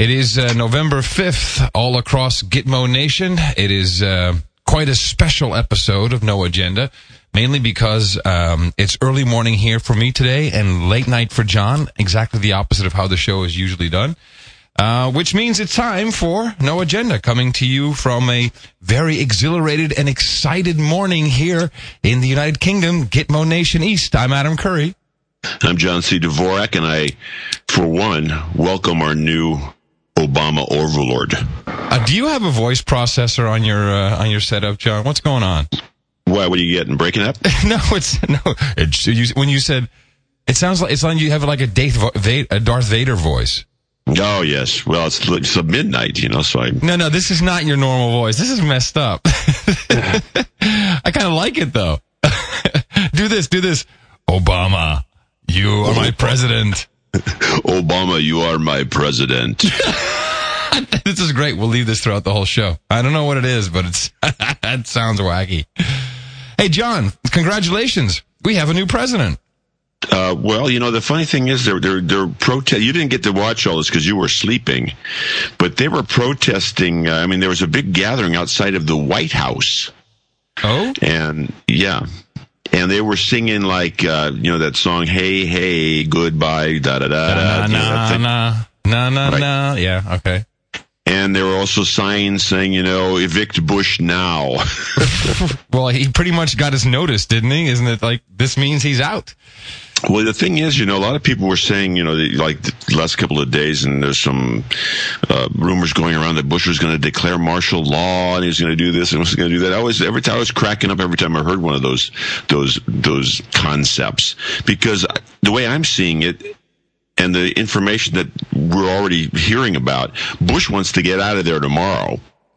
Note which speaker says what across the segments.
Speaker 1: It is November 5th, all across Gitmo Nation. It is quite a special episode of No Agenda, mainly because it's early morning here for me today and late night for John, exactly the opposite of how the show is usually done, which means it's time for No Agenda, coming to you from a very exhilarated and excited morning here in the United Kingdom, Gitmo Nation East. I'm Adam Curry.
Speaker 2: I'm John C. Dvorak, and I, for one, welcome our new Obama overlord.
Speaker 1: Do you have a voice processor on your setup, John? What's going on?
Speaker 2: Why? What are you getting? Breaking up?
Speaker 1: When you said it sounds like you have like a Darth Vader voice.
Speaker 2: Oh yes. Well, it's midnight, so
Speaker 1: No, this is not your normal voice. This is messed up. I kind of like it though. Do this. Obama, you are my president.
Speaker 2: Obama, you are my president.
Speaker 1: This is great. We'll leave this throughout the whole show. I don't know what it is, but it sounds wacky. Hey, John, congratulations. We have a new president.
Speaker 2: Well, the funny thing is they're protest. You didn't get to watch all this because you were sleeping, but they were protesting. There was a big gathering outside of the White House.
Speaker 1: Oh?
Speaker 2: And yeah. And they were singing like, that song, hey, hey, goodbye, da-da-da.
Speaker 1: Na. Yeah, okay.
Speaker 2: And there were also signs saying, evict Bush now.
Speaker 1: Well, he pretty much got his notice, didn't he? Isn't it like, this means he's out?
Speaker 2: Well, the thing is, a lot of people were saying, like the last couple of days, and there's some rumors going around that Bush was going to declare martial law, and he was going to do this and was going to do that. Every time I was cracking up every time I heard one of those concepts, because the way I'm seeing it, and the information that we're already hearing about, Bush wants to get out of there tomorrow.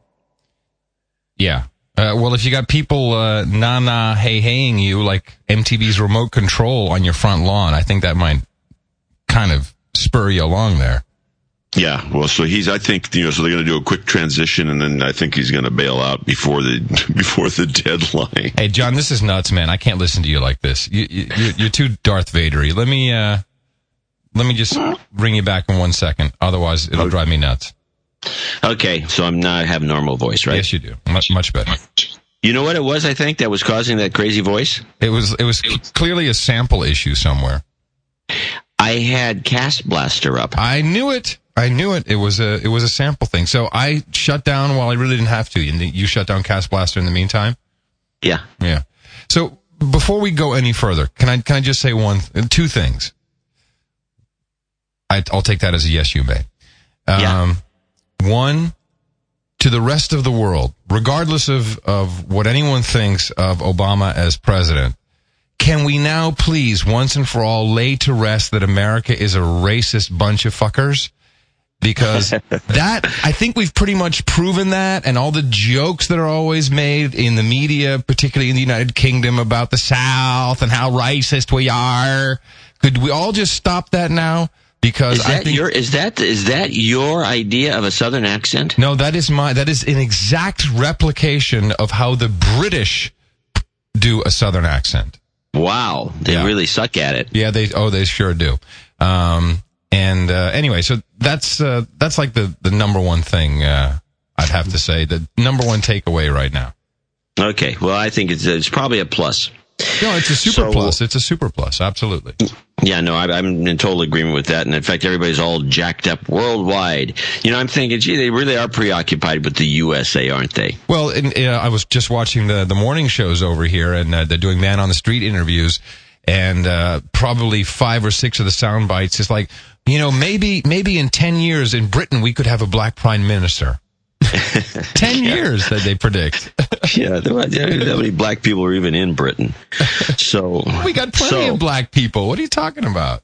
Speaker 1: Yeah. Well, if you got people hey-haying you like MTV's remote control on your front lawn, I think that might kind of spur you along there.
Speaker 2: Yeah, well, so I think, so they're going to do a quick transition, and then I think he's going to bail out before the deadline.
Speaker 1: Hey, John, this is nuts, man. I can't listen to you like this. You're too Darth Vader-y. Let me just bring you back in 1 second. Otherwise, it'll drive me nuts.
Speaker 3: Okay, so I have a normal voice, right?
Speaker 1: Yes, you do. Much better.
Speaker 3: You know what it was, I think, that was causing that crazy voice?
Speaker 1: It was clearly a sample issue somewhere.
Speaker 3: I had Cast Blaster up.
Speaker 1: I knew it. It was a sample thing. So I shut down while I really didn't have to. And you shut down Cast Blaster in the meantime?
Speaker 3: Yeah.
Speaker 1: Yeah. So before we go any further, can I just say two things? I'll take that as a yes, you may.
Speaker 3: Yeah.
Speaker 1: One, to the rest of the world, regardless of what anyone thinks of Obama as president, can we now please once and for all lay to rest that America is a racist bunch of fuckers? Because I think we've pretty much proven that, and all the jokes that are always made in the media, particularly in the United Kingdom, about the South and how racist we are. Could we all just stop that now? Because
Speaker 3: is that your idea of a Southern accent?
Speaker 1: No, that is an exact replication of how the British do a Southern accent.
Speaker 3: Wow, they really suck at it.
Speaker 1: Yeah, they sure do. Anyway, so that's like the number one thing I'd have to say, the number one takeaway right now.
Speaker 3: Okay, well, I think it's probably a plus.
Speaker 1: No, it's a super plus. It's a super plus, absolutely.
Speaker 3: Yeah, no, I'm in total agreement with that. And in fact, everybody's all jacked up worldwide. I'm thinking, gee, they really are preoccupied with the USA, aren't they?
Speaker 1: Well, I was just watching the morning shows over here, and they're doing man on the street interviews, and probably 5 or 6 of the sound bites is like, maybe in 10 years in Britain we could have a black prime minister. 10 years that they predict.
Speaker 3: Yeah, how many black people are even in Britain? So
Speaker 1: we got plenty of black people. What are you talking about?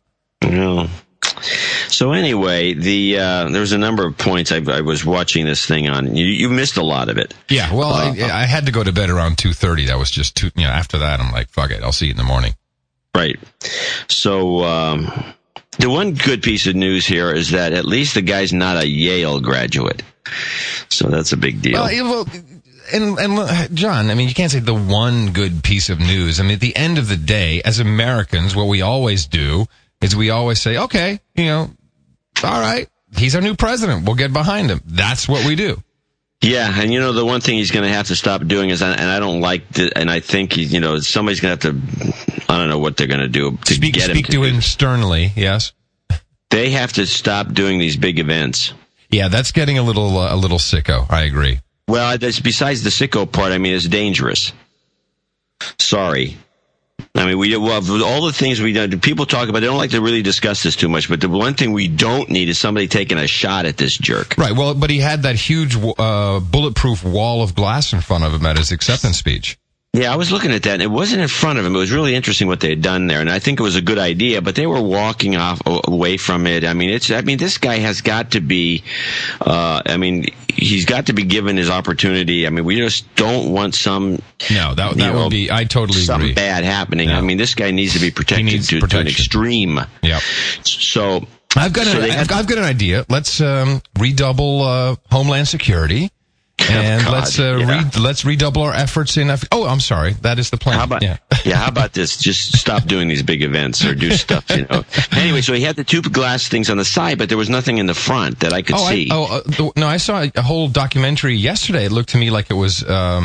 Speaker 3: So anyway, there was a number of points I was watching this thing on. You missed a lot of it.
Speaker 1: Yeah, well, I had to go to bed around 2:30. That was just after that, I'm like, fuck it, I'll see you in the morning.
Speaker 3: Right. So the one good piece of news here is that at least the guy's not a Yale graduate. So that's a big deal.
Speaker 1: Well, and John, you can't say the one good piece of news. At the end of the day, as Americans, what we always do is we always say, okay, all right, he's our new president. We'll get behind him. That's what we do.
Speaker 3: Yeah, and the one thing he's going to have to stop doing is, and I don't like, and I think somebody's going to have to, I don't know what they're going to do to get him.
Speaker 1: Speak to him sternly. Yes,
Speaker 3: they have to stop doing these big events.
Speaker 1: Yeah, that's getting a little sicko. I agree.
Speaker 3: Well, besides the sicko part, I mean, it's dangerous. Sorry. I mean, all the things we do, people talk about, they don't like to really discuss this too much, but the one thing we don't need is somebody taking a shot at this jerk.
Speaker 1: Right, well, but he had that huge bulletproof wall of glass in front of him at his acceptance speech.
Speaker 3: Yeah, I was looking at that, and it wasn't in front of him. It was really interesting what they had done there, and I think it was a good idea, but they were walking away from it. I mean, this guy has got to be, he's got to be given his opportunity. I mean, we just don't want
Speaker 1: that would be, I totally agree.
Speaker 3: Something bad happening. No. I mean, this guy needs to be protected to an extreme.
Speaker 1: Yeah.
Speaker 3: So,
Speaker 1: I've got an idea. Let's, redouble, Homeland Security. And let's redouble our efforts in. I'm sorry, that is the plan.
Speaker 3: How about how about this? Just stop doing these big events or do stuff. Anyway, so he had the two glass things on the side, but there was nothing in the front that I could see.
Speaker 1: No, I saw a whole documentary yesterday. It looked to me like it was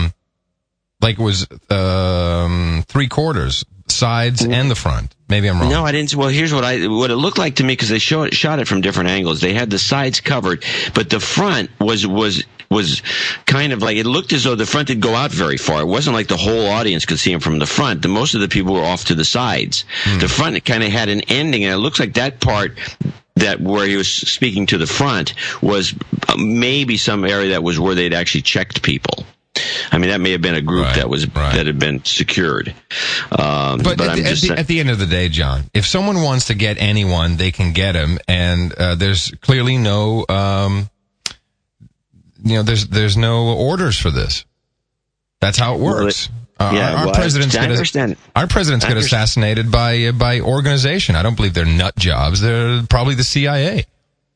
Speaker 1: 3/4 sides and the front. Maybe I'm wrong.
Speaker 3: No, I didn't. Well, here's what it looked like to me, because they shot it from different angles. They had the sides covered, but the front was kind of like, it looked as though the front did go out very far. It wasn't like the whole audience could see him from the front. Most of the people were off to the sides. The front kind of had an ending, and it looks like that part where he was speaking to the front was maybe some area that was where they'd actually checked people. I mean, that may have been a group that had been secured.
Speaker 1: But at the end of the day, John, if someone wants to get anyone, they can get him, and there's clearly no, there's no orders for this. That's how it works. Our presidents get assassinated by organization. I don't believe they're nut jobs. They're probably the CIA.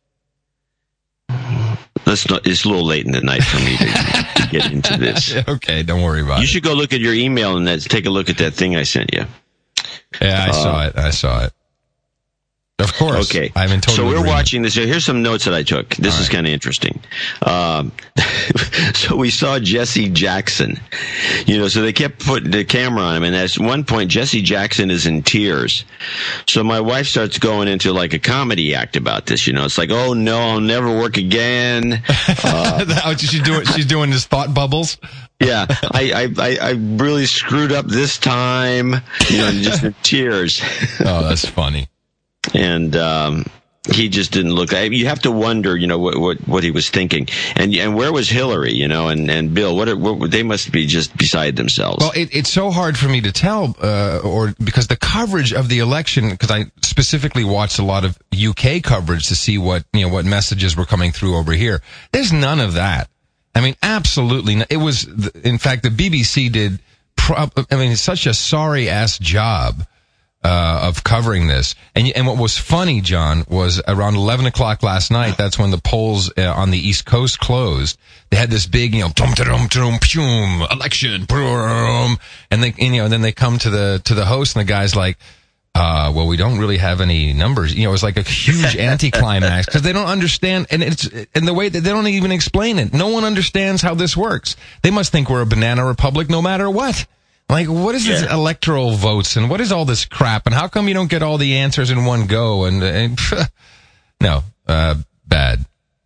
Speaker 3: It's a little late in the night for me to get into this.
Speaker 1: Okay, don't worry about it.
Speaker 3: You should go look at your email and take a look at that thing I sent you.
Speaker 1: Yeah, I saw it. Of course.
Speaker 3: Okay.
Speaker 1: I'm in total
Speaker 3: So we're
Speaker 1: agreement.
Speaker 3: watching this. Here's some notes that I took. This is kind of interesting. So we saw Jesse Jackson. So they kept putting the camera on him, and at one point, Jesse Jackson is in tears. So my wife starts going into like a comedy act about this. It's like, oh no, I'll never work again.
Speaker 1: She's doing his thought bubbles.
Speaker 3: Yeah, I really screwed up this time. Just in tears.
Speaker 1: Oh, that's funny.
Speaker 3: And he just didn't look. You have to wonder, what he was thinking, and where was Hillary, and Bill? What they must be just beside themselves.
Speaker 1: Well, it's so hard for me to tell, because the coverage of the election, because I specifically watched a lot of UK coverage to see what messages were coming through over here. There's none of that. I mean, absolutely not. It was, in fact, the BBC did. It's such a sorry ass job. Of covering this. And what was funny, John, was around 11 o'clock last night, that's when the polls on the East Coast closed. They had this big, election, and then they come to the host, and the guy's like, well, we don't really have any numbers. It was like a huge anticlimax, because they don't understand, and the way that they don't even explain it. No one understands how this works. They must think we're a banana republic no matter what. Like, what is this electoral votes, and what is all this crap, and how come you don't get all the answers in one go? No, bad.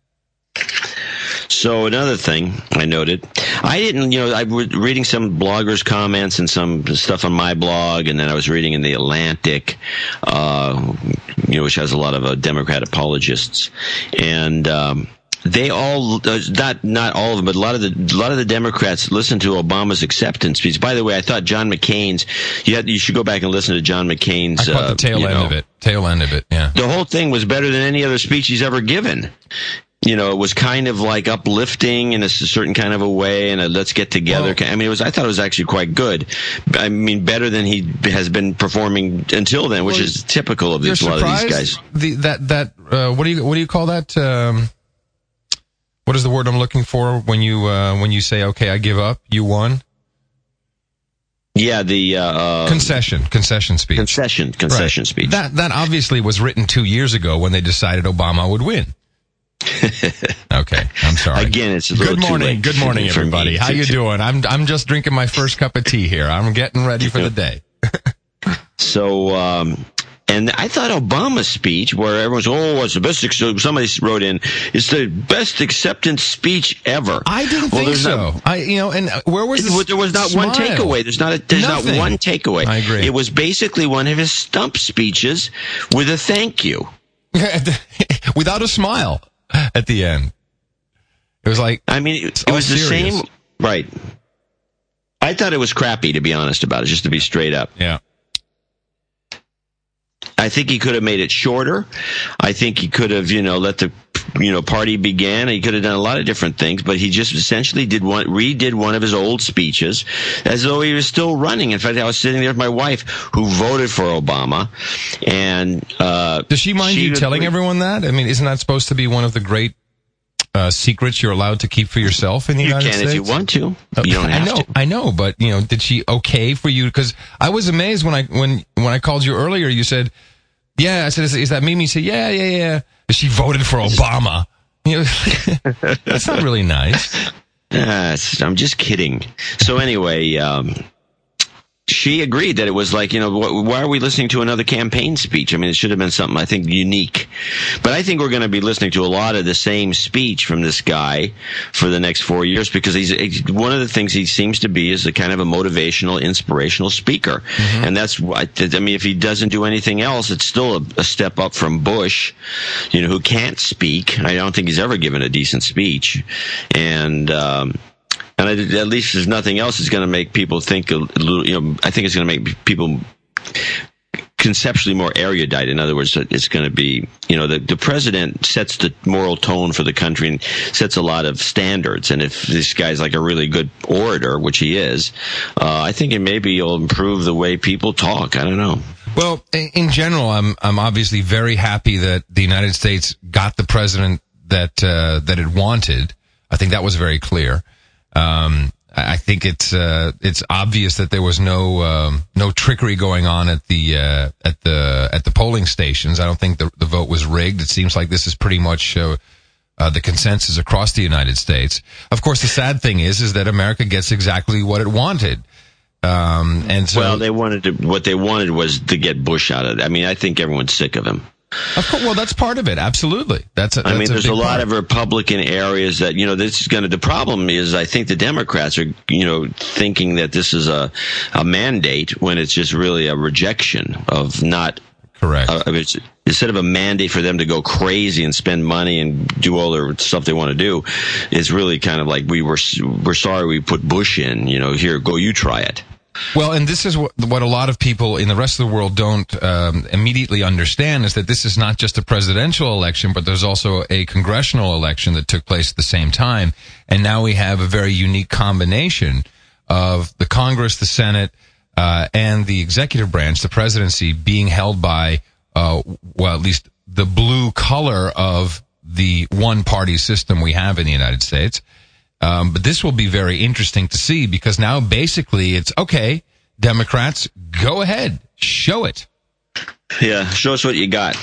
Speaker 3: So another thing I noted, I was reading some bloggers' comments and some stuff on my blog, and then I was reading in The Atlantic, which has a lot of Democrat apologists, and they all, not all of them, but a lot of the Democrats listened to Obama's acceptance speech. By the way, I thought John McCain's, you should go back and listen to John McCain's.
Speaker 1: I caught the tail end of it, yeah. The
Speaker 3: whole thing was better than any other speech he's ever given. It was kind of like uplifting in a certain kind of a way, and let's get together. Well, I thought it was actually quite good. I mean, better than he has been performing until then, which is typical of a lot of these guys.
Speaker 1: What do you call that? What is the word I'm looking for when you say, okay, I give up, you won?
Speaker 3: Yeah, the
Speaker 1: concession speech.
Speaker 3: Concession speech.
Speaker 1: That obviously was written 2 years ago when they decided Obama would win. Okay, I'm sorry.
Speaker 3: Again, it's a little
Speaker 1: good morning.
Speaker 3: too late.
Speaker 1: Good morning,
Speaker 3: for me
Speaker 1: everybody. How you doing? I'm just drinking my first cup of tea here. I'm getting ready for the day.
Speaker 3: So, and I thought Obama's speech, where everyone's, it's the best, somebody wrote in, it's the best acceptance speech ever.
Speaker 1: I didn't think so. And where was this?
Speaker 3: There was not
Speaker 1: smile?
Speaker 3: one takeaway. There's not one takeaway.
Speaker 1: I agree.
Speaker 3: It was basically one of his stump speeches with a thank you.
Speaker 1: Without a smile at the end. It was like,
Speaker 3: I mean, it was the same, right. I thought it was crappy, to be honest about it, just to be straight up.
Speaker 1: Yeah.
Speaker 3: I think he could have made it shorter. I think he could have, let the, party begin. He could have done a lot of different things, but he just essentially redid one of his old speeches as though he was still running. In fact, I was sitting there with my wife who voted for Obama, and
Speaker 1: does she mind you telling everyone that? I mean, isn't that supposed to be one of the great secrets you're allowed to keep for yourself in the United States?
Speaker 3: You can if you want to. You don't have to.
Speaker 1: I know, but did she okay for you? Because I was amazed when I called you earlier. You said, "Yeah." I said, "Is that Mimi?" You said, "Yeah." She voted for Obama. That's not really nice.
Speaker 3: I'm just kidding. So anyway, she agreed that it was like, why are we listening to another campaign speech? I mean, it should have been something, I think, unique. But I think we're going to be listening to a lot of the same speech from this guy for the next 4 years, because he's one of the things he seems to be is a kind of a motivational, inspirational speaker. Mm-hmm. And that's, I mean, if he doesn't do anything else, it's still a step up from Bush, who can't speak. I don't think he's ever given a decent speech. And at least there's nothing else that's going to make people think a little, I think it's going to make people conceptually more erudite. In other words, it's going to be, the president sets the moral tone for the country and sets a lot of standards. And if this guy's like a really good orator, which he is, I think he'll improve the way people talk. I don't know.
Speaker 1: Well, in general, I'm obviously very happy that the United States got the president that it wanted. I think that was very clear. I think it's obvious that there was no trickery going on at the polling stations. I don't think the vote was rigged. It seems like this is pretty much the consensus across the United States. Of course, the sad thing is that America gets exactly what it wanted. And so,
Speaker 3: what they wanted was to get Bush out of it. I mean, I think everyone's sick of him.
Speaker 1: Of course, well, that's part of it. Absolutely. There's
Speaker 3: a lot of Republican areas that, the problem is, I think the Democrats are, thinking that this is a mandate when it's just really a rejection of not.
Speaker 1: Correct.
Speaker 3: Instead of a mandate for them to go crazy and spend money and do all their stuff they want to do, it's really kind of like we're sorry we put Bush in, here, go you try it.
Speaker 1: Well, and this is what a lot of people in the rest of the world don't immediately understand, is that this is not just a presidential election, but there's also a congressional election that took place at the same time. And now we have a very unique combination of the Congress, the Senate, and the executive branch, the presidency, being held by, at least the blue color of the one-party system we have in the United States. But this will be very interesting to see, because now basically it's, okay, Democrats, go ahead, show it.
Speaker 3: Yeah, show us what you got.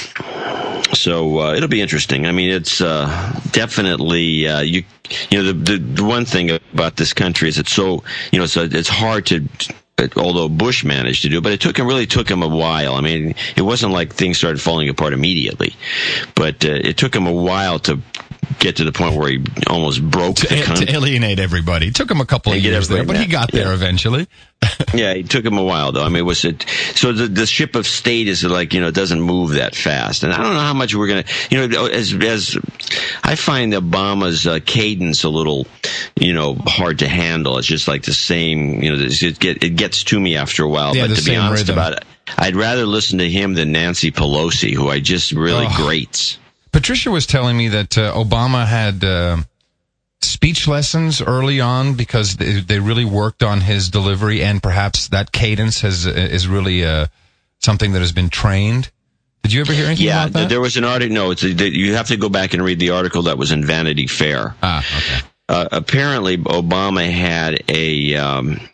Speaker 3: So it'll be interesting. I mean, it's definitely the one thing about this country is it's so it's hard to. Although Bush managed to do it, but it really took him a while. I mean, it wasn't like things started falling apart immediately, but it took him a while to get to the point where he almost broke the country.
Speaker 1: To alienate everybody. It took him a couple of years there, but he got there eventually.
Speaker 3: Yeah, it took him a while, though. I mean, so the ship of state is like, it doesn't move that fast. And I don't know how much we're going to, as I find Obama's cadence a little, hard to handle. It's just like the same, it gets to me after a while.
Speaker 1: Yeah,
Speaker 3: but to be honest
Speaker 1: rhythm.
Speaker 3: about it, I'd rather listen to him than Nancy Pelosi, who I just really grates.
Speaker 1: Patricia was telling me that Obama had speech lessons early on because they really worked on his delivery, and perhaps that cadence is really something that has been trained. Did you ever hear anything about that?
Speaker 3: Yeah, there was an article. No, you have to go back and read the article that was in Vanity Fair.
Speaker 1: Ah, okay.
Speaker 3: Apparently, Obama had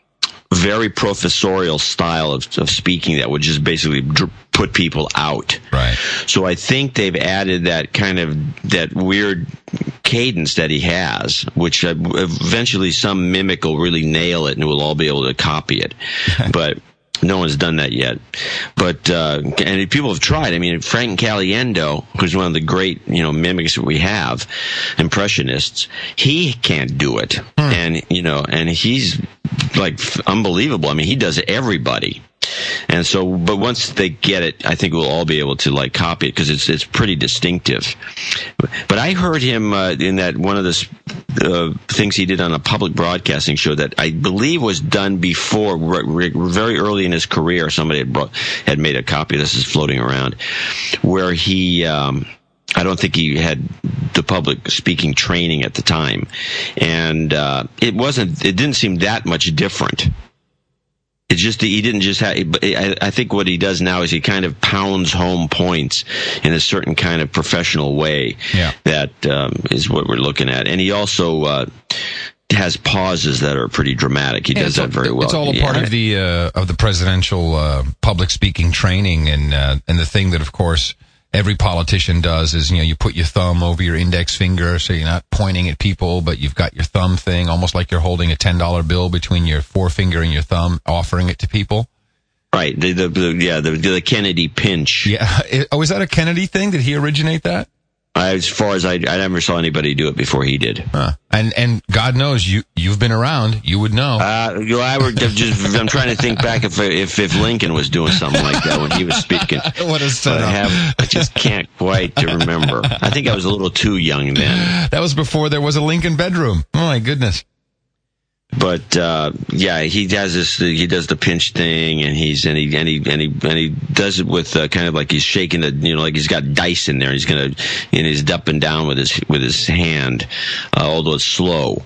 Speaker 3: very professorial style of speaking that would just basically put people out.
Speaker 1: Right.
Speaker 3: So I think they've added that kind of that weird cadence that he has, which eventually some mimic will really nail it and we'll all be able to copy it. But no one's done that yet. But and people have tried. I mean, Frank Caliendo, who's one of the great mimics that we have, impressionists, he can't do it. And and he's like unbelievable. I mean, he does everybody. And so, but once they get it, I think we'll all be able to like copy it because it's pretty distinctive. But I heard him in that one of the things he did on a public broadcasting show that I believe was done before, very early in his career. Somebody had made a copy. This is floating around, where he. I don't think he had the public speaking training at the time, and it didn't seem that much different. It's just he didn't just have. I think what he does now is he kind of pounds home points in a certain kind of professional way.
Speaker 1: Yeah.
Speaker 3: That is what we're looking at, and he also has pauses that are pretty dramatic. He does that very well.
Speaker 1: It's all a part of the presidential public speaking training, and the thing that, of course, every politician does is, you put your thumb over your index finger so you're not pointing at people, but you've got your thumb thing, almost like you're holding a $10 bill between your forefinger and your thumb, offering it to people.
Speaker 3: Right. The Kennedy pinch.
Speaker 1: Yeah. Was that a Kennedy thing? Did he originate that?
Speaker 3: As far as I never saw anybody do it before he did.
Speaker 1: Huh. And God knows you've been around, you would know.
Speaker 3: I'm trying to think back if Lincoln was doing something like that when he was speaking.
Speaker 1: What a setup.
Speaker 3: I just can't quite remember. I think I was a little too young then.
Speaker 1: That was before there was a Lincoln bedroom. Oh my goodness.
Speaker 3: But he does this. He does the pinch thing, and he does it with kind of like he's shaking like he's got dice in there. He's he's up and down with his hand, although it's slow.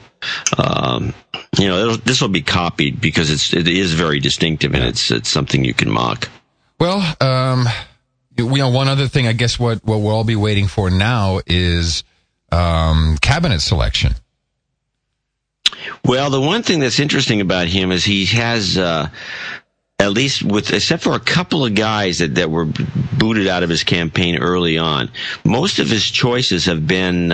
Speaker 3: This will be copied because it is very distinctive, and it's something you can mock.
Speaker 1: Well, one other thing, I guess what we'll all be waiting for now is cabinet selection.
Speaker 3: Well, the one thing that's interesting about him is he has, at least except for a couple of guys that were booted out of his campaign early on, most of his choices have been,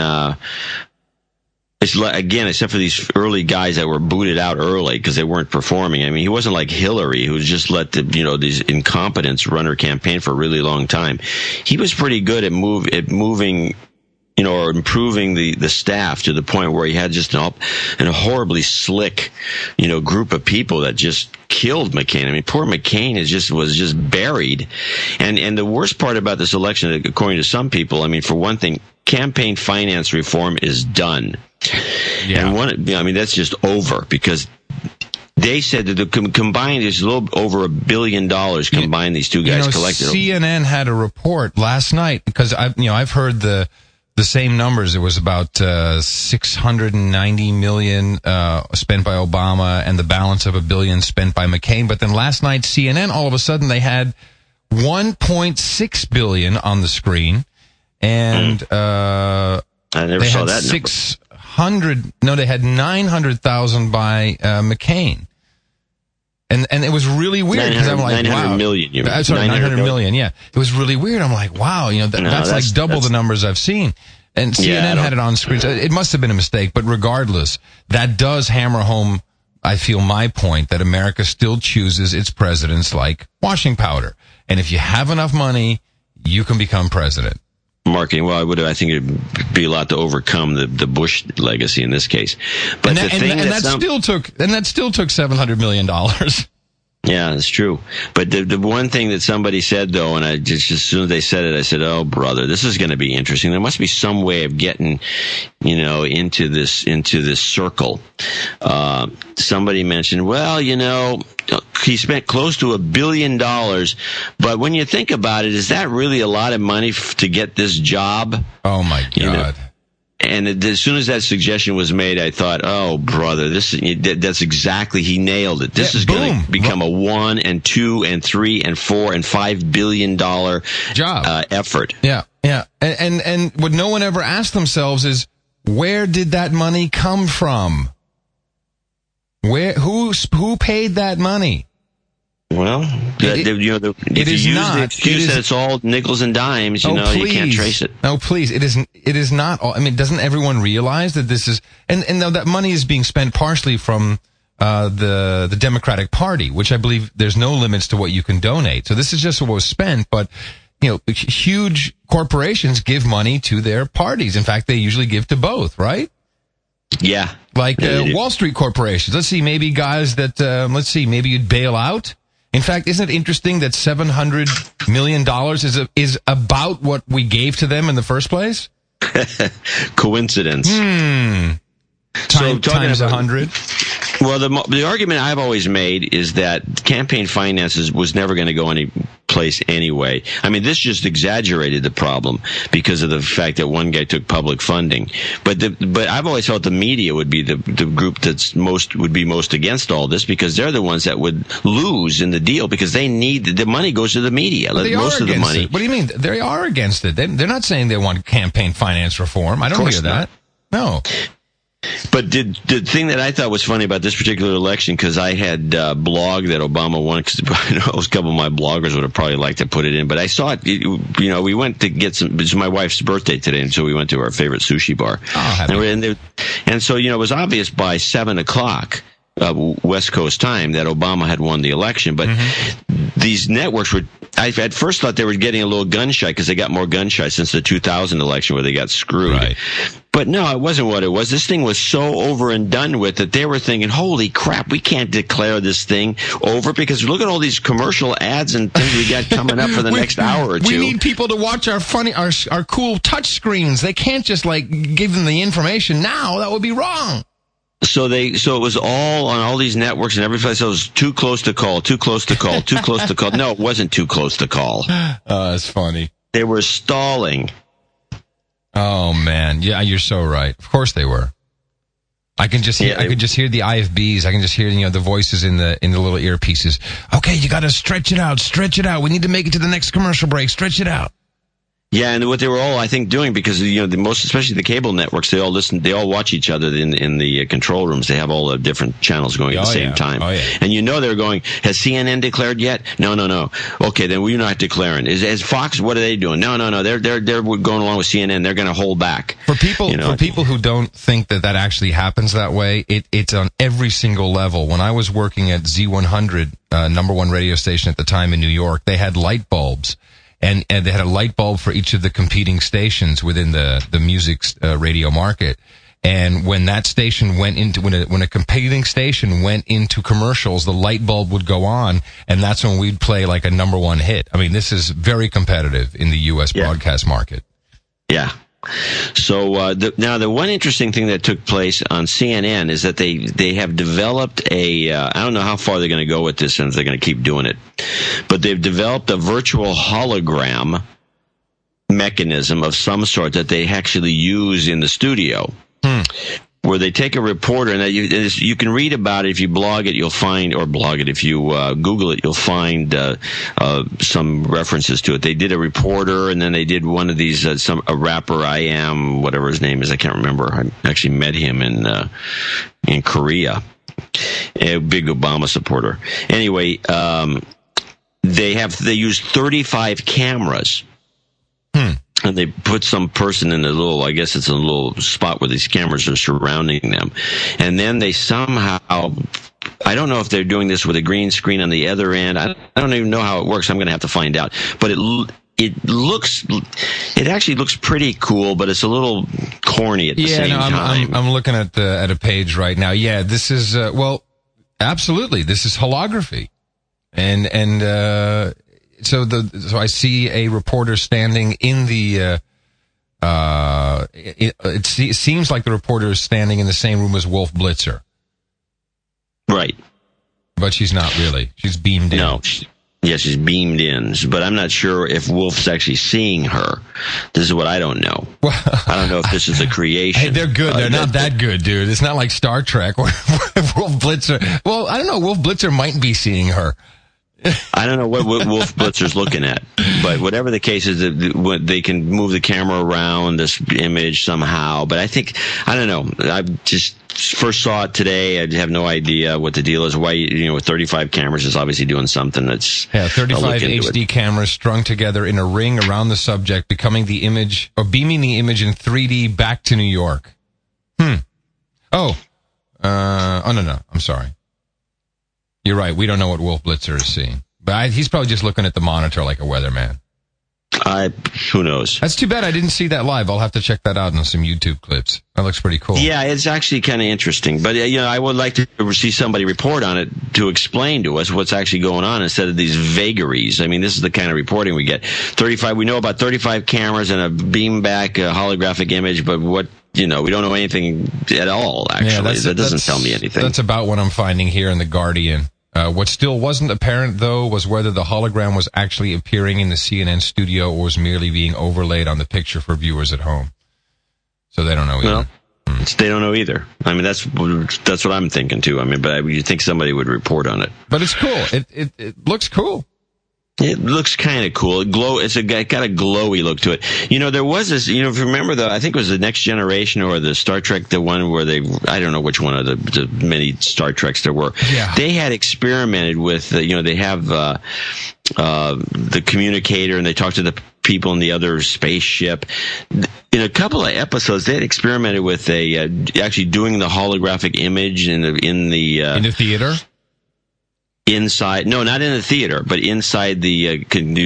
Speaker 3: except for these early guys that were booted out early because they weren't performing. I mean, he wasn't like Hillary, who just let these incompetents run her campaign for a really long time. He was pretty good at moving, or improving the staff to the point where he had just a horribly slick, group of people that just killed McCain. I mean, poor McCain was just buried. And the worst part about this election, according to some people, I mean, for one thing, campaign finance reform is done. Yeah. And that's just over because they said that the combined is a little over $1 billion combined. These two guys collected.
Speaker 1: CNN had a report last night because I've heard the same numbers. It was about $690 million spent by Obama and the balance of $1 billion spent by McCain. But then last night, CNN, all of a sudden, they had $1.6 billion on the screen, and
Speaker 3: I never saw that number.
Speaker 1: They had 900,000 by McCain. And it was really weird because I'm like,
Speaker 3: 900
Speaker 1: wow.
Speaker 3: Million, you mean.
Speaker 1: Sorry, 900 million, yeah. It was really weird. I'm like, wow, that's like double the numbers I've seen. And CNN had it on screen. So it must have been a mistake, but regardless, that does hammer home, I feel, my point that America still chooses its presidents like washing powder. And if you have enough money, you can become president.
Speaker 3: Marketing, well, I think it'd be a lot to overcome the Bush legacy in this case. But
Speaker 1: that still took $700 million.
Speaker 3: Yeah, that's true. But the one thing that somebody said, though, and I just as soon as they said it, I said, "Oh, brother, this is going to be interesting. There must be some way of getting, into this circle." Somebody mentioned, well, he spent close to $1 billion, but when you think about it, is that really a lot of money to get this job?
Speaker 1: Oh my God.
Speaker 3: And as soon as that suggestion was made, I thought, "Oh, brother, that's exactly, he nailed it. This is going to become a $1 and $2 and $3 and $4 and $5 billion job effort."
Speaker 1: Yeah, yeah. And what no one ever asked themselves is, where did that money come from? Who paid that money?
Speaker 3: Well, if you use the excuse that it's all nickels and dimes, you can't trace it.
Speaker 1: No, please, it is not all. I mean, doesn't everyone realize that this is, and that money is being spent partially from the Democratic Party, which I believe there's no limits to what you can donate. So this is just what was spent, but huge corporations give money to their parties. In fact, they usually give to both, right?
Speaker 3: Yeah.
Speaker 1: Like Wall Street corporations. Let's see, maybe guys that, maybe you'd bail out. In fact, isn't it interesting that $700 million is about what we gave to them in the first place?
Speaker 3: Coincidence.
Speaker 1: Times 100.
Speaker 3: Well, the argument I've always made is that campaign finances was never going to go any place anyway. I mean, this just exaggerated the problem because of the fact that one guy took public funding. But I've always felt the media would be the group would be most against all this, because they're the ones that would lose in the deal, because they need the money goes to the media.
Speaker 1: Well, most of the money. What do you mean? They are against it. They're not saying they want campaign finance reform. I don't hear that. No.
Speaker 3: But the thing that I thought was funny about this particular election, because I had blogged that Obama won, because a couple of my bloggers would have probably liked to put it in, but I saw it. We went to get some. It's my wife's birthday today, and so we went to our favorite sushi bar. And so it was obvious by 7:00. West Coast time that Obama had won the election, but these networks I at first thought they were getting a little gun shy, because they got more gun shy since the 2000 election where they got screwed.
Speaker 1: Right.
Speaker 3: But no, it wasn't what it was. This thing was so over and done with that they were thinking, holy crap, we can't declare this thing over, because look at all these commercial ads and things we got coming up for the next hour or two.
Speaker 1: We need people to watch our cool touch screens. They can't just give them the information now. That would be wrong.
Speaker 3: So it was all on all these networks and every place. It was too close to call, too close to call, too close to call. No, it wasn't too close to call.
Speaker 1: That's funny.
Speaker 3: They were stalling.
Speaker 1: Oh man, yeah, you're so right. Of course they were. I can just hear the IFBs. I can just hear the voices in the little earpieces. Okay, you got to stretch it out. We need to make it to the next commercial break. Stretch it out.
Speaker 3: Yeah, and what they were all, I think, doing, because especially the cable networks, they all watch each other in the control rooms. They have all the different channels going at the same time.
Speaker 1: Oh, yeah.
Speaker 3: And they're going, has CNN declared yet? No. Okay, then we're not declaring. Is Fox, what are they doing? No. They're going along with CNN. They're going to hold back.
Speaker 1: For people who don't think that actually happens that way, it's on every single level. When I was working at Z100, number one radio station at the time in New York, they had light bulbs. And they had a light bulb for each of the competing stations within the music radio market. And when that station went into, when a competing station went into commercials, the light bulb would go on, and that's when we'd play like a number one hit. I mean, this is very competitive in the U.S. broadcast market.
Speaker 3: Yeah. So now the one interesting thing that took place on CNN is that they have developed I don't know how far they're going to go with this, and they're going to keep doing it, but they've developed a virtual hologram mechanism of some sort that they actually use in the studio. Where they take a reporter, and you can read about it if you blog it. You'll find, or blog it if you Google it. You'll find some references to it. They did a reporter, and then they did one of these a rapper, whatever his name is, I can't remember. I actually met him in Korea, a big Obama supporter. Anyway, they used 35 cameras. And they put some person in I guess it's a little spot where these cameras are surrounding them. And then they somehow, I don't know if they're doing this with a green screen on the other end. I don't even know how it works. I'm going to have to find out. But it actually looks pretty cool, but it's a little corny at the same time.
Speaker 1: I'm looking at a page right now. Yeah, this is, absolutely. This is holography. So I see a reporter standing in the, it seems like the reporter is standing in the same room as Wolf Blitzer.
Speaker 3: Right.
Speaker 1: But she's not really. She's beamed in.
Speaker 3: No. She's beamed in. But I'm not sure if Wolf's actually seeing her. This is what I don't know. Well, I don't know if this is a creation.
Speaker 1: Hey, they're good. They're not that good, dude. It's not like Star Trek where Wolf Blitzer. Well, I don't know. Wolf Blitzer might be seeing her.
Speaker 3: I don't know what Wolf Blitzer's looking at, but whatever the case is, they can move the camera around this image somehow. But I don't know. I just first saw it today. I have no idea what the deal is. Why, with 35 cameras is obviously doing something that's
Speaker 1: 35 HD cameras strung together in a ring around the subject, becoming the image or beaming the image in 3D back to New York. No. I'm sorry. You're right. We don't know what Wolf Blitzer is seeing. But he's probably just looking at the monitor like a weatherman.
Speaker 3: Who knows?
Speaker 1: That's too bad I didn't see that live. I'll have to check that out in some YouTube clips. That looks pretty cool.
Speaker 3: Yeah, it's actually kind of interesting. But, I would like to see somebody report on it to explain to us what's actually going on instead of these vagaries. I mean, this is the kind of reporting we get. We know about 35 cameras and a beam back holographic image, but we don't know anything at all, actually. That doesn't tell me anything.
Speaker 1: That's about what I'm finding here in The Guardian. What still wasn't apparent, though, was whether the hologram was actually appearing in the CNN studio or was merely being overlaid on the picture for viewers at home. So they don't know either.
Speaker 3: Well, they don't know either. I mean, that's what I'm thinking, too. I mean, but you'd think somebody would report on it.
Speaker 1: But it's cool. It looks cool.
Speaker 3: It looks kind of cool. It's got a glowy look to it. There was this, if you remember I think it was the Next Generation or the Star Trek, the one where I don't know which one of the many Star Treks there were.
Speaker 1: Yeah.
Speaker 3: They had experimented with, they have, the communicator and they talk to the people in the other spaceship. In a couple of episodes, they had experimented with actually doing the holographic image in the
Speaker 1: theater.
Speaker 3: Inside, no, not in the theater, but inside the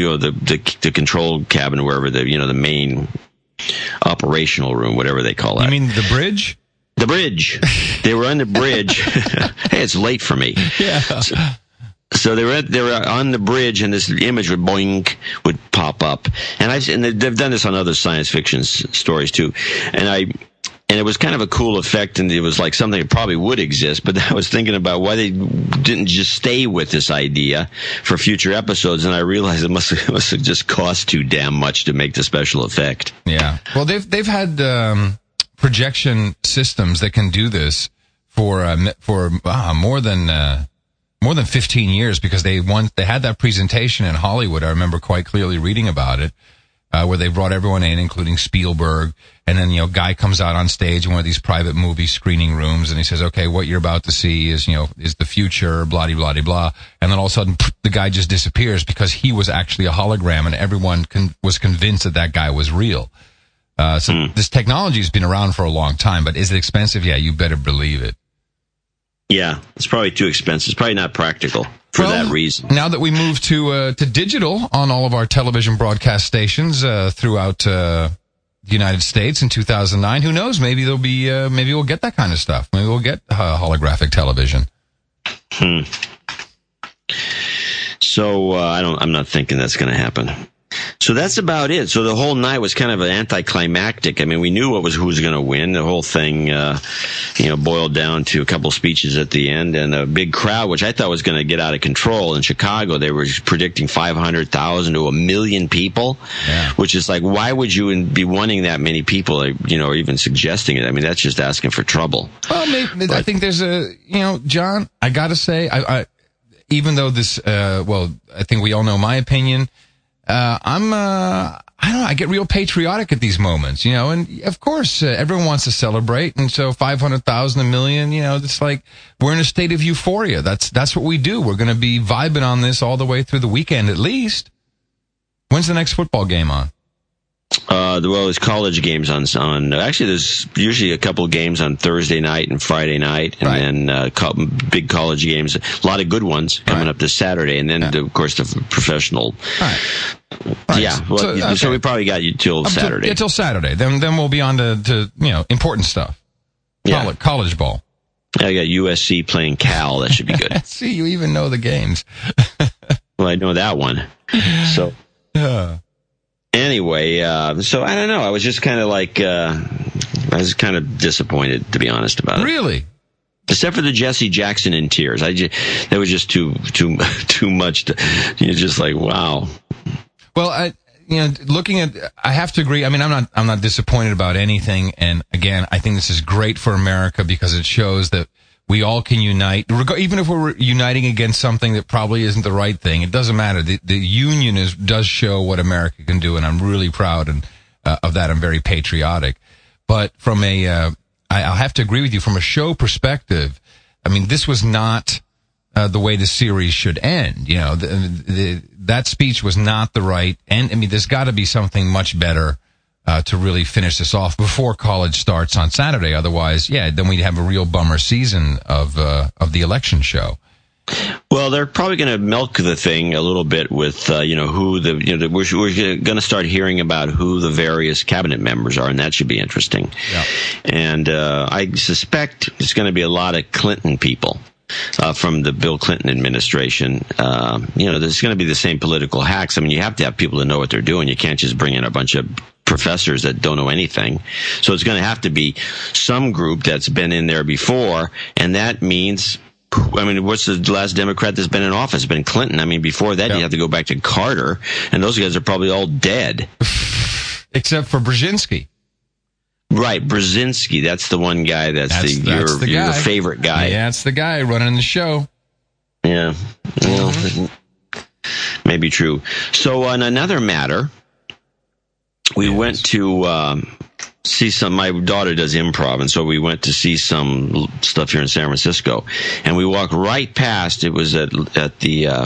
Speaker 3: control cabin, wherever the main operational room, whatever they call it.
Speaker 1: You mean the bridge?
Speaker 3: The bridge. They were on the bridge. Hey, it's late for me.
Speaker 1: Yeah.
Speaker 3: So they were on the bridge, and this image would pop up, and they've done this on other science fiction stories too, and it was kind of a cool effect, and it was like something that probably would exist, but I was thinking about why they didn't just stay with this idea for future episodes, and I realized it must have just cost too damn much to make the special effect.
Speaker 1: Yeah. Well, they've had projection systems that can do this for more than 15 years, because they had that presentation in Hollywood. I remember quite clearly reading about it. Where they brought everyone in, including Spielberg, and then, guy comes out on stage in one of these private movie screening rooms, and he says, okay, what you're about to see is the future, blah, blah, blah, blah. And then all of a sudden, the guy just disappears because he was actually a hologram, and everyone was convinced that guy was real. This technology has been around for a long time, but is it expensive? Yeah, you better believe it.
Speaker 3: Yeah, it's probably too expensive. It's probably not practical. For that reason.
Speaker 1: Now that we move to digital on all of our television broadcast stations throughout the United States in 2009, who knows? Maybe there'll be maybe we'll get that kind of stuff. Maybe we'll get holographic television.
Speaker 3: So I'm not thinking that's going to happen. So that's about it. So the whole night was kind of an anticlimactic. I mean, we knew who was going to win. The whole thing, boiled down to a couple speeches at the end and a big crowd, which I thought was going to get out of control. In Chicago, they were predicting 500,000 to 1 million people, which is like, why would you be wanting that many people, or even suggesting it? I mean, that's just asking for trouble.
Speaker 1: Well, maybe, I think there's John, I got to say, I even though this, I think we all know my opinion. I don't know, I get real patriotic at these moments, and of course, everyone wants to celebrate, and so 500,000, 1 million, it's like, we're in a state of euphoria. That's what we do. We're going to be vibing on this all the way through the weekend, at least. When's the next football game on?
Speaker 3: There's college games on, actually there's usually a couple of games on Thursday night and Friday night, and then, big college games, a lot of good ones coming up this Saturday, and then, of course, the professional. Yeah. Well, so we probably got you till Saturday.
Speaker 1: Till Saturday. Then we'll be on to important stuff. College ball.
Speaker 3: Yeah, I got USC playing Cal. That should be good.
Speaker 1: See, you even know the games.
Speaker 3: Well, I know that one. So. Anyway, so I don't know. I was just kind of like, I was kind of disappointed, to be honest, about it.
Speaker 1: Really?
Speaker 3: Except for the Jesse Jackson in tears. That was just too much. You're just like, wow.
Speaker 1: Well, I have to agree. I mean, I'm not disappointed about anything. And again, I think this is great for America because it shows that we all can unite, even if we're uniting against something that probably isn't the right thing. It doesn't matter. The union does show what America can do, and I'm really proud of that. I'm very patriotic. But from I'll have to agree with you, from a show perspective, I mean, this was not the way the series should end. You know, that speech was not the right end. I mean, there's got to be something much better to really finish this off before college starts on Saturday. Otherwise, then we'd have a real bummer season of the election show.
Speaker 3: Well, they're probably going to milk the thing a little bit with, who we're going to start hearing about who the various cabinet members are, and that should be interesting. Yeah. And I suspect it's going to be a lot of Clinton people. From the Bill Clinton administration, there's going to be the same political hacks. I mean, you have to have people that know what they're doing. You can't just bring in a bunch of professors that don't know anything. So it's going to have to be some group that's been in there before, and that means, I mean, what's the last Democrat that's been in office? It's been Clinton. I mean, before that, you have to go back to Carter, and those guys are probably all dead.
Speaker 1: Except for Brzezinski.
Speaker 3: Right, Brzezinski. That's the one guy your favorite guy.
Speaker 1: Yeah, that's the guy running the show.
Speaker 3: Yeah, well, maybe true. So on another matter, we went to see some. My daughter does improv, and so we went to see some stuff here in San Francisco. And we walked right past. It was at the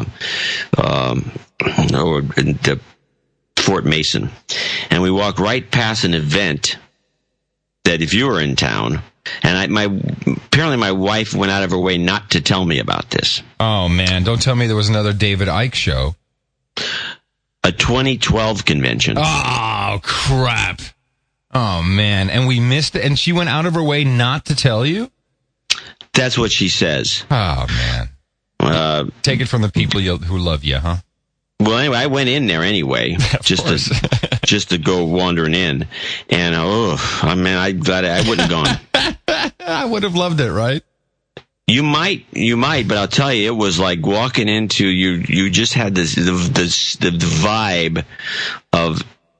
Speaker 3: Fort Mason, and we walked right past an event that if you were in town, and apparently my wife went out of her way not to tell me about this.
Speaker 1: Oh man, don't tell me there was another David Icke show.
Speaker 3: A 2012 convention.
Speaker 1: Oh crap. Oh man, and we missed it, and she went out of her way not to tell you?
Speaker 3: That's what she says.
Speaker 1: Oh man. Take it from the people who love you, huh?
Speaker 3: Well, anyway, I went in there anyway, just to go wandering in, and I'm glad I wouldn't have gone.
Speaker 1: I would have loved it, right?
Speaker 3: You might, but I'll tell you, it was like walking into you just had the vibe of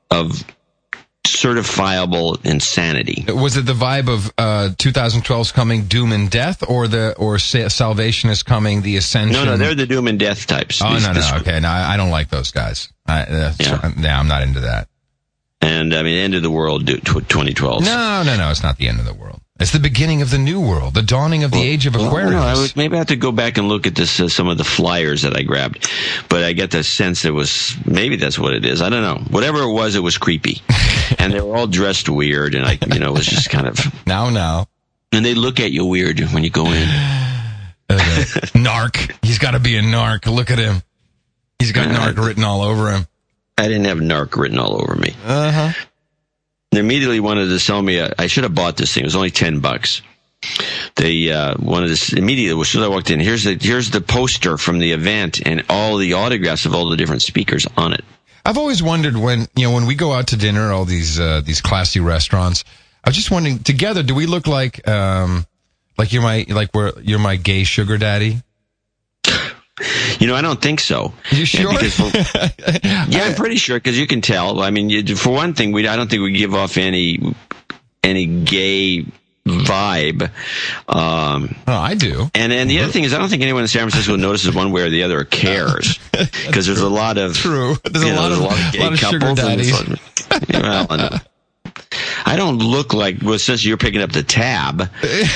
Speaker 3: certifiable insanity.
Speaker 1: Was it the vibe of 2012's coming, Doom and Death, or Salvation is Coming, The Ascension?
Speaker 3: No, they're the Doom and Death types.
Speaker 1: Oh, okay. No, I don't like those guys. I'm not into that.
Speaker 3: And, I mean, end of the world, 2012.
Speaker 1: No, it's not the end of the world. It's the beginning of the new world, the dawning of the age of Aquarius.
Speaker 3: Maybe I have to go back and look at this, some of the flyers that I grabbed. But I get the sense maybe that's what it is. I don't know. Whatever it was creepy. And they were all dressed weird, and it was just kind of...
Speaker 1: Now.
Speaker 3: And they look at you weird when you go in.
Speaker 1: Narc. He's got to be a narc. Look at him. He's got narc written all over him.
Speaker 3: I didn't have narc written all over me.
Speaker 1: Uh-huh.
Speaker 3: They immediately wanted to sell me I should have bought this thing. It was only $10. They wanted to immediately, as soon as I walked in, here's the poster from the event and all the autographs of all the different speakers on it.
Speaker 1: I've always wondered when we go out to dinner, all these classy restaurants, I was just wondering, together, do we look like you're my gay sugar daddy?
Speaker 3: I don't think so.
Speaker 1: You sure?
Speaker 3: I'm pretty sure, because you can tell. I mean, for one thing, I don't think we give off any gay vibe.
Speaker 1: I do.
Speaker 3: And the other thing is, I don't think anyone in San Francisco notices one way or the other or cares, because there's a lot of
Speaker 1: There's a lot of gay couples. Sugar daddies.
Speaker 3: I don't look like, since you're picking up the tab,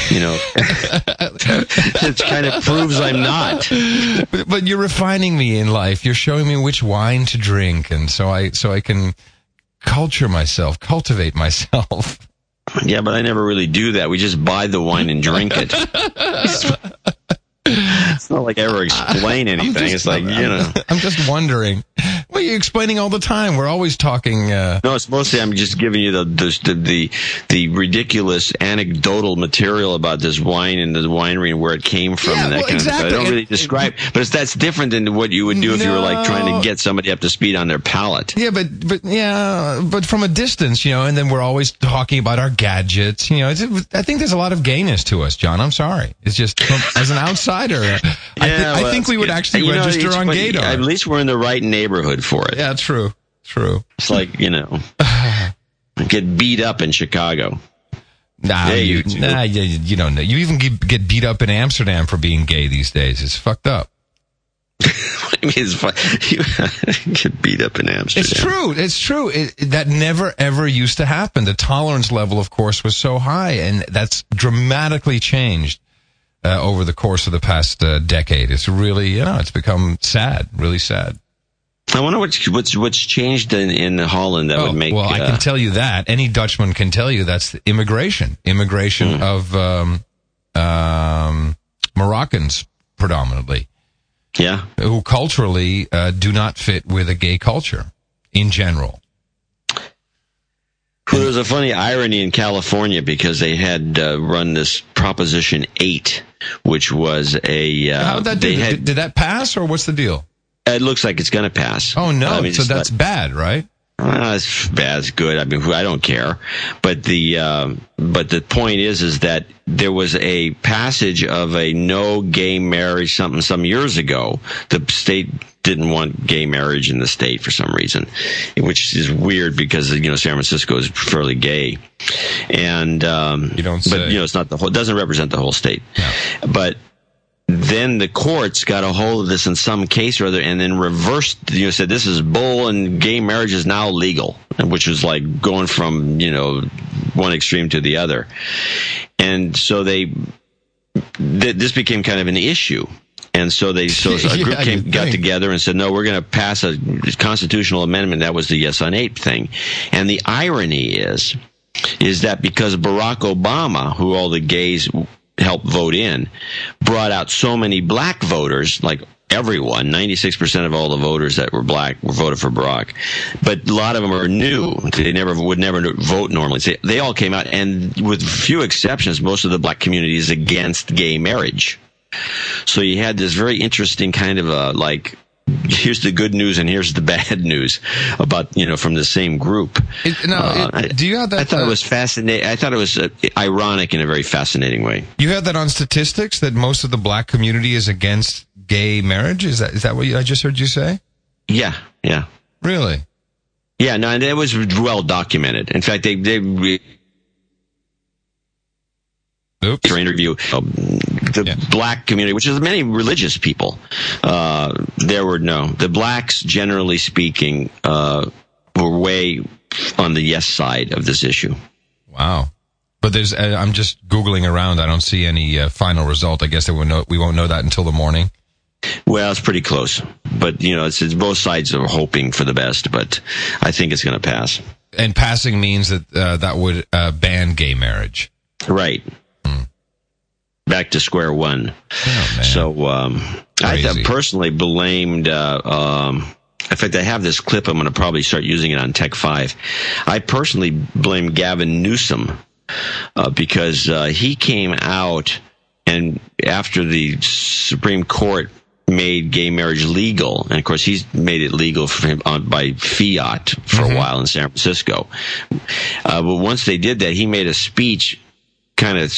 Speaker 3: it kind of proves I'm not.
Speaker 1: But you're refining me in life. You're showing me which wine to drink, and so I can cultivate myself.
Speaker 3: Yeah, but I never really do that. We just buy the wine and drink it. It's not like I ever explain anything.
Speaker 1: I'm just wondering. Well, you're explaining all the time. We're always talking.
Speaker 3: No, it's mostly I'm just giving you the ridiculous anecdotal material about this wine and the winery and where it came from and that kind of stuff. I don't really describe, but that's different than what you would do if you were like trying to get somebody up to speed on their palate.
Speaker 1: Yeah, but from a distance, and then we're always talking about our gadgets. I think there's a lot of gayness to us, John. I'm sorry. It's just as an outsider, I think we would actually register on Gaydar.
Speaker 3: At least we're in the right neighborhood for it.
Speaker 1: Yeah, true.
Speaker 3: It's like, get beat up in Chicago.
Speaker 1: You don't know. You even get beat up in Amsterdam for being gay these days. It's fucked up.
Speaker 3: What do you mean it's fun? You get beat up in Amsterdam.
Speaker 1: It's true. That never, ever used to happen. The tolerance level, of course, was so high, and that's dramatically changed over the course of the past decade. It's really, it's become sad, really sad.
Speaker 3: I wonder what's changed in Holland that would make...
Speaker 1: Well, I can tell you that. Any Dutchman can tell you that's immigration. Immigration of Moroccans, predominantly.
Speaker 3: Yeah.
Speaker 1: Who culturally do not fit with a gay culture in general.
Speaker 3: Well, there was a funny irony in California because they had run this Proposition 8, which was a...
Speaker 1: did that pass, or what's the deal?
Speaker 3: It looks like it's going to pass.
Speaker 1: Oh, no. So that's bad, right?
Speaker 3: It's bad. It's good. I mean, I don't care. But the point is that there was a passage of a no gay marriage some years ago. The state didn't want gay marriage in the state for some reason, which is weird because San Francisco is fairly gay, and
Speaker 1: you don't say.
Speaker 3: But it's not it doesn't represent the whole state,
Speaker 1: no.
Speaker 3: But. Then the courts got a hold of this in some case or other and then reversed, said this is bull and gay marriage is now legal, which was like going from, one extreme to the other. And so this became kind of an issue. And so a group got together and said, no, we're going to pass a constitutional amendment. That was the Yes on 8 thing. And the irony is that because Barack Obama, who all the gays helped vote in, brought out so many black voters, like everyone, 96% of all the voters that were black were voted for Barack. But a lot of them are new. They would never vote normally. So they all came out, and with few exceptions, most of the black community is against gay marriage. So you had this very interesting kind of here's the good news and here's the bad news about, from the same group.
Speaker 1: Do you have that?
Speaker 3: I thought it was fascinating. I thought it was ironic in a very fascinating way.
Speaker 1: You have that on statistics that most of the black community is against gay marriage? Is that what I just heard you say?
Speaker 3: Yeah.
Speaker 1: Really?
Speaker 3: Yeah, no, and it was well documented. In fact, they interview the black community, which is many religious people. The blacks, generally speaking, were way on the yes side of this issue.
Speaker 1: Wow. But I'm just Googling around. I don't see any final result. I guess we won't know that until the morning.
Speaker 3: Well, it's pretty close. But, it's both sides are hoping for the best, but I think it's going to pass.
Speaker 1: And passing means that would ban gay marriage.
Speaker 3: Right. Back to square one.
Speaker 1: Oh, man.
Speaker 3: So I personally blamed. In fact, I have this clip. I'm going to probably start using it on Tech 5. I personally blame Gavin Newsom because he came out, and after the Supreme Court made gay marriage legal, and of course he's made it legal for him by fiat for a while in San Francisco. But once they did that, he made a speech kind of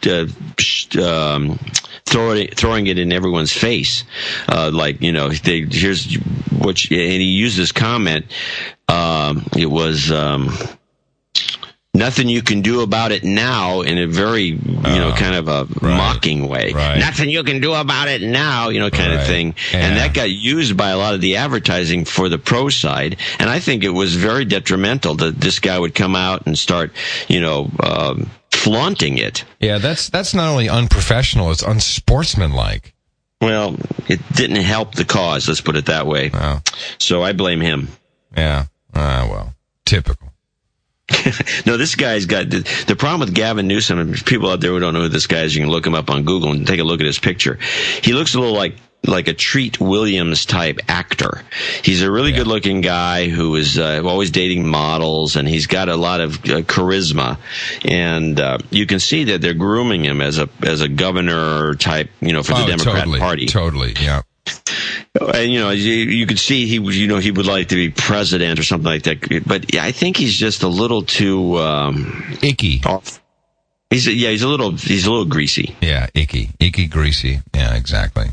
Speaker 3: throwing it in everyone's face, here's what and he used this comment. It was nothing you can do about it now, in a very kind of a mocking way.
Speaker 1: Right.
Speaker 3: Nothing you can do about it now, kind of thing. Yeah. And that got used by a lot of the advertising for the pro side, and I think it was very detrimental that this guy would come out and start flaunting it.
Speaker 1: Yeah, that's not only unprofessional, it's unsportsmanlike.
Speaker 3: Well, it didn't help the cause, let's put it that way.
Speaker 1: Oh.
Speaker 3: So I blame him.
Speaker 1: Yeah. Well, typical.
Speaker 3: No, this guy's got the problem with Gavin Newsom, and people out there who don't know who this guy is, you can look him up on Google and take a look at his picture. He looks a little like a Treat Williams type actor. He's a really good looking guy who is always dating models, and he's got a lot of charisma, and you can see that they're grooming him as a governor type, for the Democrat Party.
Speaker 1: Totally, yeah.
Speaker 3: And you could see he would like to be president or something like that. But I think he's just a little too
Speaker 1: icky.
Speaker 3: Off. He's a little greasy.
Speaker 1: Yeah, icky, greasy. Yeah, exactly.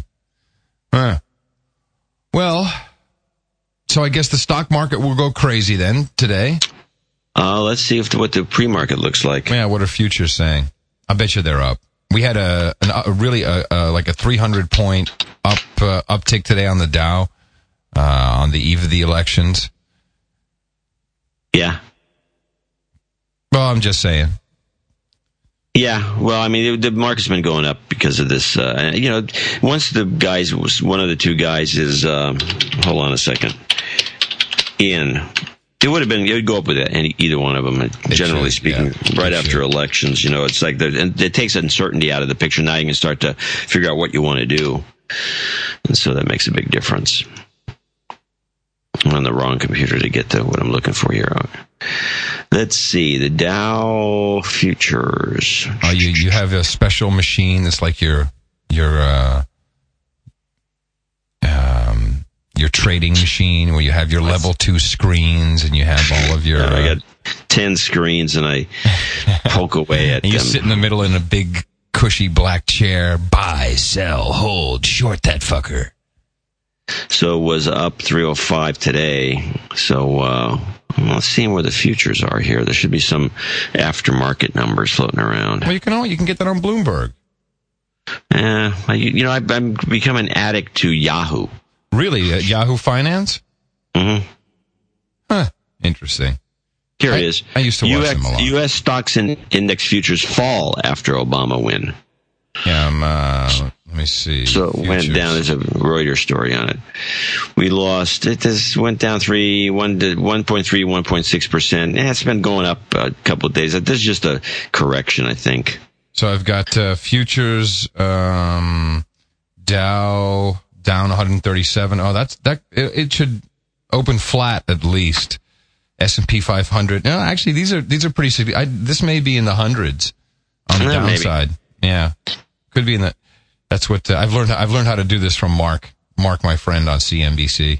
Speaker 1: Well, so I guess the stock market will go crazy then today.
Speaker 3: Let's see what the pre-market looks like.
Speaker 1: Yeah, what are futures saying? I bet you they're up. We had a 300 point uptick today on the Dow on the eve of the elections.
Speaker 3: Yeah.
Speaker 1: Well, I'm just saying.
Speaker 3: Yeah, well, I mean, the market's been going up because of this. Once the guys, one of the two guys is, hold on a second, Ian. It would go up with either one of them, generally speaking, right after elections. It's like, and it takes uncertainty out of the picture. Now you can start to figure out what you want to do. And so that makes a big difference. I'm on the wrong computer to get to what I'm looking for here. Let's see, the Dow futures.
Speaker 1: Oh, you have a special machine that's like your trading machine where you have your level 2 screens and you have all of your.
Speaker 3: I got 10 screens and I poke away at them.
Speaker 1: And you sit in the middle in a big cushy black chair. Buy, sell, hold, short that fucker.
Speaker 3: So it was up 305 today. So let's see where the futures are here. There should be some aftermarket numbers floating around.
Speaker 1: Well, you can get that on Bloomberg.
Speaker 3: I've become an addict to Yahoo.
Speaker 1: Really? Yahoo Finance?
Speaker 3: Mm-hmm.
Speaker 1: Huh. Interesting.
Speaker 3: Here it is.
Speaker 1: I used to watch them a lot.
Speaker 3: U.S. stocks and index futures fall after Obama win.
Speaker 1: Yeah, let me see.
Speaker 3: So it went down. There's a Reuters story on it. We lost. This went down 1.3, 1.6%. It's been going up a couple of days. This is just a correction, I think.
Speaker 1: So I've got futures, Dow down 137. Oh, it should open flat at least. S&P 500. No, actually, these are pretty significant. This may be in the hundreds on the downside. Maybe. Yeah, could be in that. That's what I've learned. I've learned how to do this from Mark, my friend on CNBC,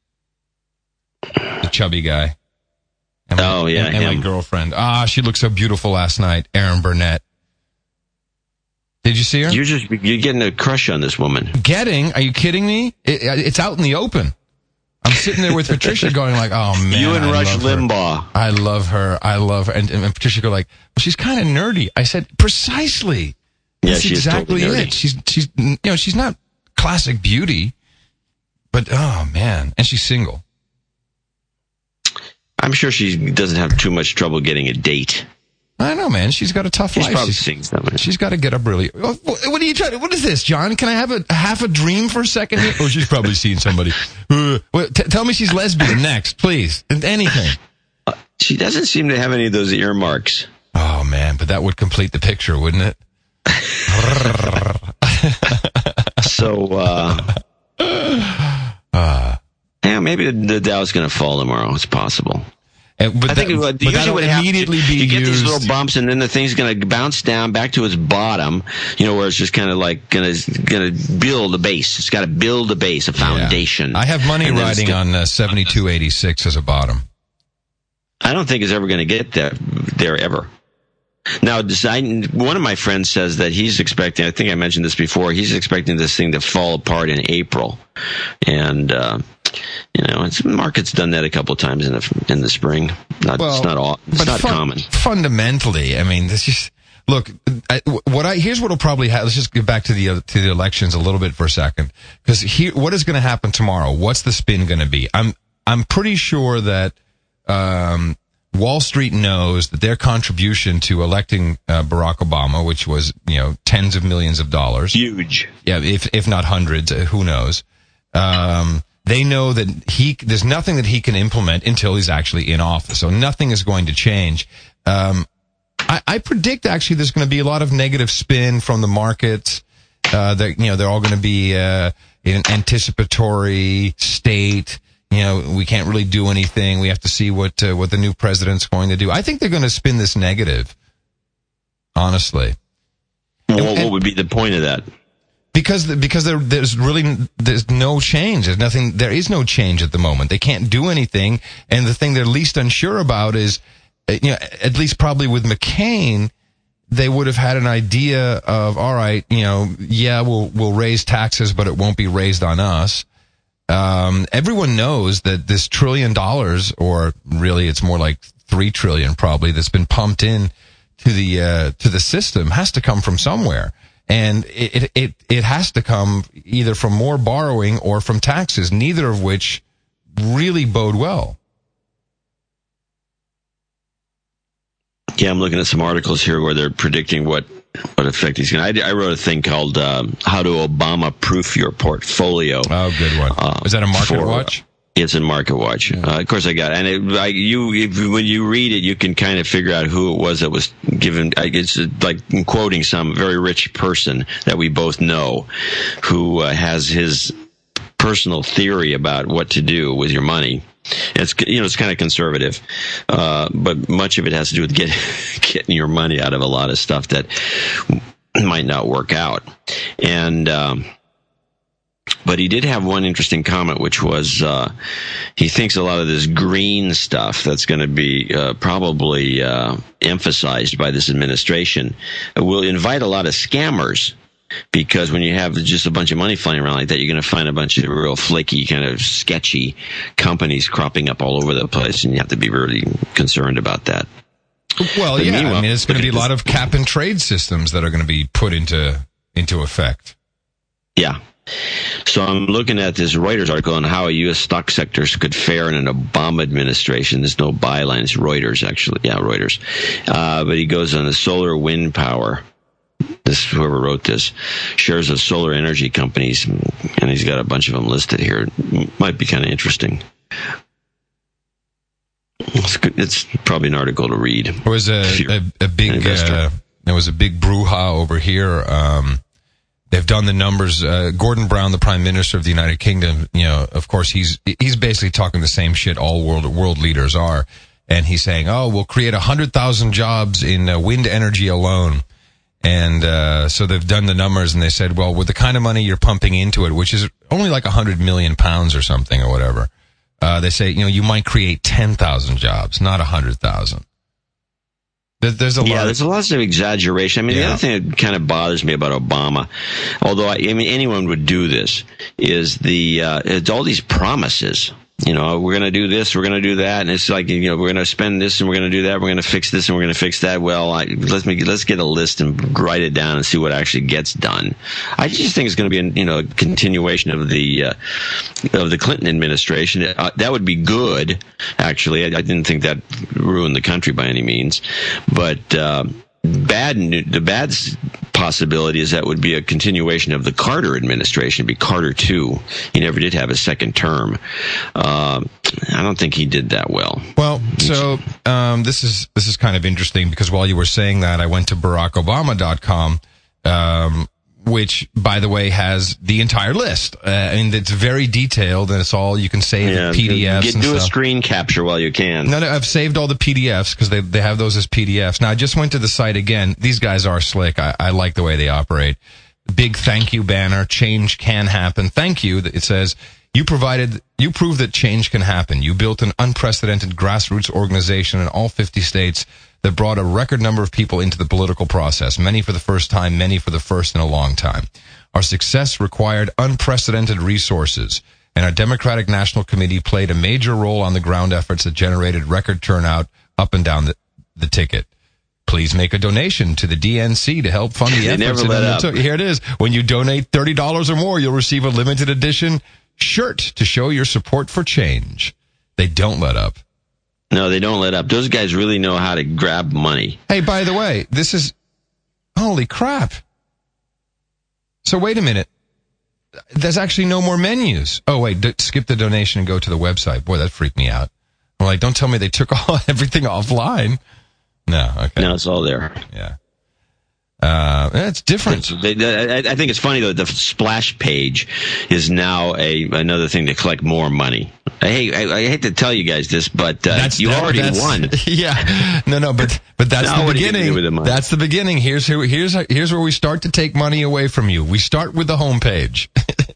Speaker 1: the chubby guy. And my girlfriend. She looked so beautiful last night. Erin Burnett. Did you see her?
Speaker 3: You're getting a crush on this woman.
Speaker 1: Are you kidding me? It's out in the open. I'm sitting there with Patricia going like, oh man.
Speaker 3: You and Rush Limbaugh.
Speaker 1: I love her. And Patricia go like, well, she's kind of nerdy. I said, precisely.
Speaker 3: Yeah,
Speaker 1: that's exactly
Speaker 3: totally
Speaker 1: it. She's not classic beauty, but oh man. And she's single.
Speaker 3: I'm sure she doesn't have too much trouble getting a date.
Speaker 1: I know, man. She's got a tough life.
Speaker 3: Probably seeing something.
Speaker 1: She's got to get up early. What are you trying to? What is this, John? Can I have half a dream for a second here? Oh, she's probably seen somebody. Tell me she's lesbian next, please. Anything.
Speaker 3: She doesn't seem to have any of those earmarks.
Speaker 1: Oh man, but that would complete the picture, wouldn't it?
Speaker 3: So, maybe the Dow's going to fall tomorrow. It's possible.
Speaker 1: But I think usually what happens, you
Speaker 3: get these little bumps, and then the thing's going to bounce down back to its bottom. Where it's just kind of like going to build a base. It's got to build a base, a foundation.
Speaker 1: I have money riding on 72.86 as a bottom.
Speaker 3: I don't think it's ever going to get there ever. Now, one of my friends says that he's expecting, I think I mentioned this before, he's expecting this thing to fall apart in April. And, the market's done that a couple of times in the spring. It's not common.
Speaker 1: Fundamentally, I mean, this just, look, here's what'll probably happen. Let's just get back to the elections a little bit for a second. Because what is going to happen tomorrow? What's the spin going to be? I'm pretty sure that, Wall Street knows that their contribution to electing Barack Obama, which was, tens of millions of dollars.
Speaker 3: Huge.
Speaker 1: Yeah, if not hundreds, who knows. They know that there's nothing that he can implement until he's actually in office. So nothing is going to change. I predict actually there's going to be a lot of negative spin from the markets. They're all going to be in an anticipatory state. We can't really do anything. We have to see what the new president's going to do. I think they're going to spin this negative. Honestly.
Speaker 3: What would be the point of that?
Speaker 1: Because there's no change. There is no change at the moment. They can't do anything. And the thing they're least unsure about is, at least probably with McCain, they would have had an idea of, all right, we'll raise taxes, but it won't be raised on us. Everyone knows that this $1 trillion, or really it's more like $3 trillion probably that's been pumped in to the system has to come from somewhere. And it has to come either from more borrowing or from taxes, neither of which really bode well.
Speaker 3: Yeah, I'm looking at some articles here where they're predicting what effect he's going to. I wrote a thing called How to Obama Proof Your Portfolio.
Speaker 1: Oh, good one. Is that a Market Watch?
Speaker 3: It's in Market Watch. Of course, I got it. And when you read it, you can kind of figure out who it was that was given. It's like quoting some very rich person that we both know who has his personal theory about what to do with your money. It's kind of conservative, but much of it has to do with getting your money out of a lot of stuff that might not work out. And but he did have one interesting comment, which was he thinks a lot of this green stuff that's going to be probably emphasized by this administration will invite a lot of scammers. Because when you have just a bunch of money flying around like that, you're going to find a bunch of real flaky, kind of sketchy companies cropping up all over the place, and you have to be really concerned about that.
Speaker 1: Well, but yeah, I mean, it's going to be a lot of cap and trade systems that are going to be put into effect.
Speaker 3: Yeah. So I'm looking at this Reuters article on how a U.S. stock sectors could fare in an Obama administration. There's no byline. It's Reuters, actually. Yeah, Reuters. But he goes on the solar wind power. Whoever wrote this, shares of solar energy companies, and he's got a bunch of them listed here. Might be kind of interesting. It's probably an article to read.
Speaker 1: There was a big brouhaha over here. They've done the numbers. Gordon Brown, the Prime Minister of the United Kingdom, of course, he's basically talking the same shit all world leaders are, and he's saying, we'll create 100,000 jobs in wind energy alone. And so they've done the numbers, and they said, well, with the kind of money you're pumping into it, which is only like 100 million pounds or something or whatever, they say, you might create 10,000 jobs, not 100,000. There's a lot.
Speaker 3: Yeah, there's lots of exaggeration. I mean, the other thing that kind of bothers me about Obama, although I mean anyone would do this, is it's all these promises. We're going to do this, we're going to do that, and it's like, we're going to spend this and we're going to do that, we're going to fix this and we're going to fix that. Well, let's get a list and write it down and see what actually gets done. I just think it's going to be a continuation of the Clinton administration. That would be good, actually. I didn't think that ruined the country by any means, but the bad possibility is that would be a continuation of the Carter administration. It'd be Carter 2. He never did have a second term. I don't think he did that well.
Speaker 1: Well, so this is kind of interesting because while you were saying that, I went to BarackObama.com, which, by the way, has the entire list. And it's very detailed, and it's all you can save PDFs and
Speaker 3: do
Speaker 1: stuff.
Speaker 3: A screen capture while you can.
Speaker 1: No, I've saved all the PDFs because they have those as PDFs. Now, I just went to the site again. These guys are slick. I like the way they operate. Big thank you banner. Change can happen. Thank you. It says, you proved that change can happen. You built an unprecedented grassroots organization in all 50 states that brought a record number of people into the political process, many for the first time, many for the first in a long time. Our success required unprecedented resources, and our Democratic National Committee played a major role on the ground efforts that generated record turnout up and down the ticket. Please make a donation to the DNC to help fund the efforts.
Speaker 3: Never let up.
Speaker 1: Here it is. When you donate $30 or more, you'll receive a limited edition shirt to show your support for change. They don't let up.
Speaker 3: No, they don't let up. Those guys really know how to grab money.
Speaker 1: Hey, by the way, this is... Holy crap. So wait a minute. There's actually no more menus. Oh, wait, skip the donation and go to the website. Boy, that freaked me out. I'm like, don't tell me they took everything offline. No, okay.
Speaker 3: No, it's all there.
Speaker 1: Yeah. It's different.
Speaker 3: I think it's funny, though, the splash page is now another thing to collect more money. Hey, I hate to tell you guys this, but you already won.
Speaker 1: Yeah. No, but that's
Speaker 3: now
Speaker 1: the beginning. That's the beginning. Here's where we start to take money away from you. We start with the homepage.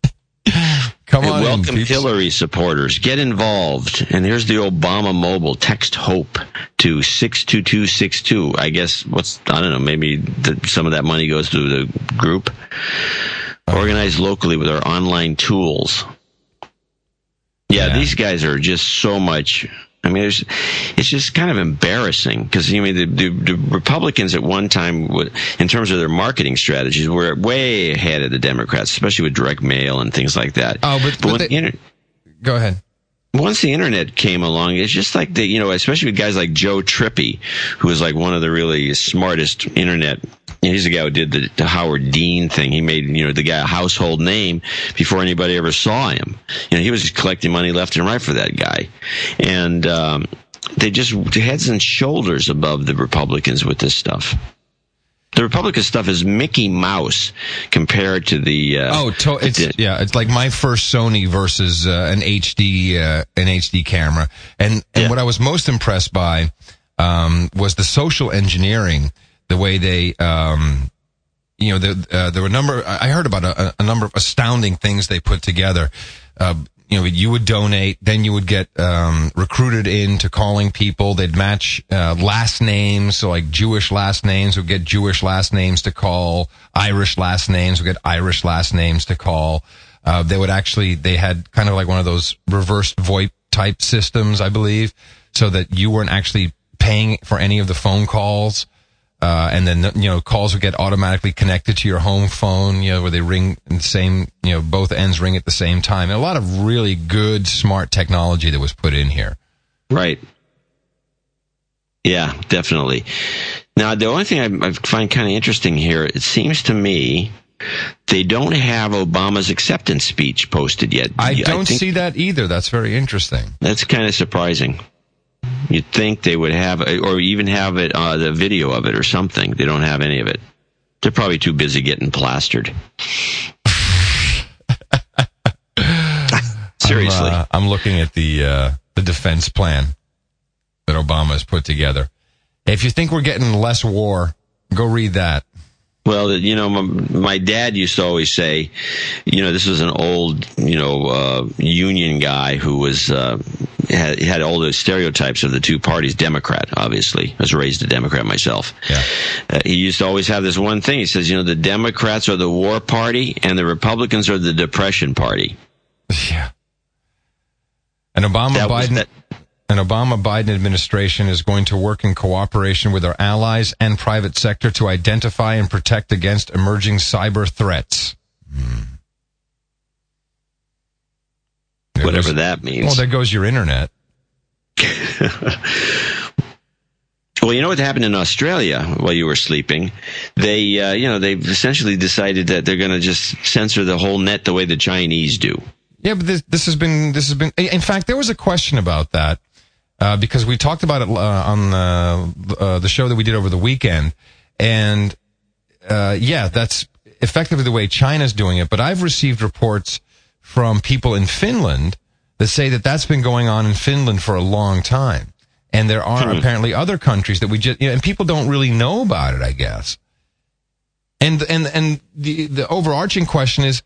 Speaker 1: Come on,
Speaker 3: welcome Hillary supporters. Get involved. And here's the Obama mobile. Text HOPE to 62262. I guess I don't know, maybe some of that money goes to the group. Organized locally with our online tools. Yeah, these guys are just so much I mean, it's just kind of embarrassing because the Republicans at one time, in terms of their marketing strategies, were way ahead of the Democrats, especially with direct mail and things like that.
Speaker 1: Oh, but go ahead.
Speaker 3: Once the internet came along, it's just like especially with guys like Joe Trippi, who is like one of the really smartest internet. He's the guy who did the Howard Dean thing. He made, the guy a household name before anybody ever saw him. He was just collecting money left and right for that guy. And, they just heads and shoulders above the Republicans with this stuff. The Republican stuff is Mickey Mouse compared to the.
Speaker 1: It's like my first Sony versus an HD camera, and what I was most impressed by was the social engineering, the way they, there were a number. I heard about a number of astounding things they put together. You would donate, then you would get recruited into calling people. They'd match last names, so like Jewish last names would get Jewish last names to call, Irish last names would get Irish last names to call. They had kind of like one of those reverse VoIP type systems, I believe, so that you weren't actually paying for any of the phone calls. And then, calls would get automatically connected to your home phone, where they ring in the same, both ends ring at the same time. And a lot of really good, smart technology that was put in here.
Speaker 3: Right. Yeah, definitely. Now, the only thing I find kind of interesting here, it seems to me they don't have Obama's acceptance speech posted yet.
Speaker 1: I don't see that either. That's very interesting.
Speaker 3: That's kind of surprising. You'd think they would have, or even have it, the video of it or something. They don't have any of it. They're probably too busy getting plastered. Seriously.
Speaker 1: I'm looking at the defense plan that Obama has put together. If you think we're getting less war, go read that.
Speaker 3: Well, my dad used to always say, this was an old, union guy who was, had all the stereotypes of the two parties. Democrat, obviously. I was raised a Democrat myself.
Speaker 1: Yeah.
Speaker 3: He used to always have this one thing. He says, the Democrats are the war party and the Republicans are the depression party.
Speaker 1: Yeah. And Obama-Biden administration is going to work in cooperation with our allies and private sector to identify and protect against emerging cyber threats.
Speaker 3: Whatever that means.
Speaker 1: Well, there goes your internet.
Speaker 3: Well, you know what happened in Australia while you were sleeping? They, they've essentially decided that they're going to just censor the whole net the way the Chinese do.
Speaker 1: Yeah, but this has been, in fact, there was a question about that. Because we talked about it on the show that we did over the weekend, and that's effectively the way China's doing it. But I've received reports from people in Finland that say that that's been going on in Finland for a long time, and there are apparently other countries that we just and people don't really know about it, I guess. And the overarching question is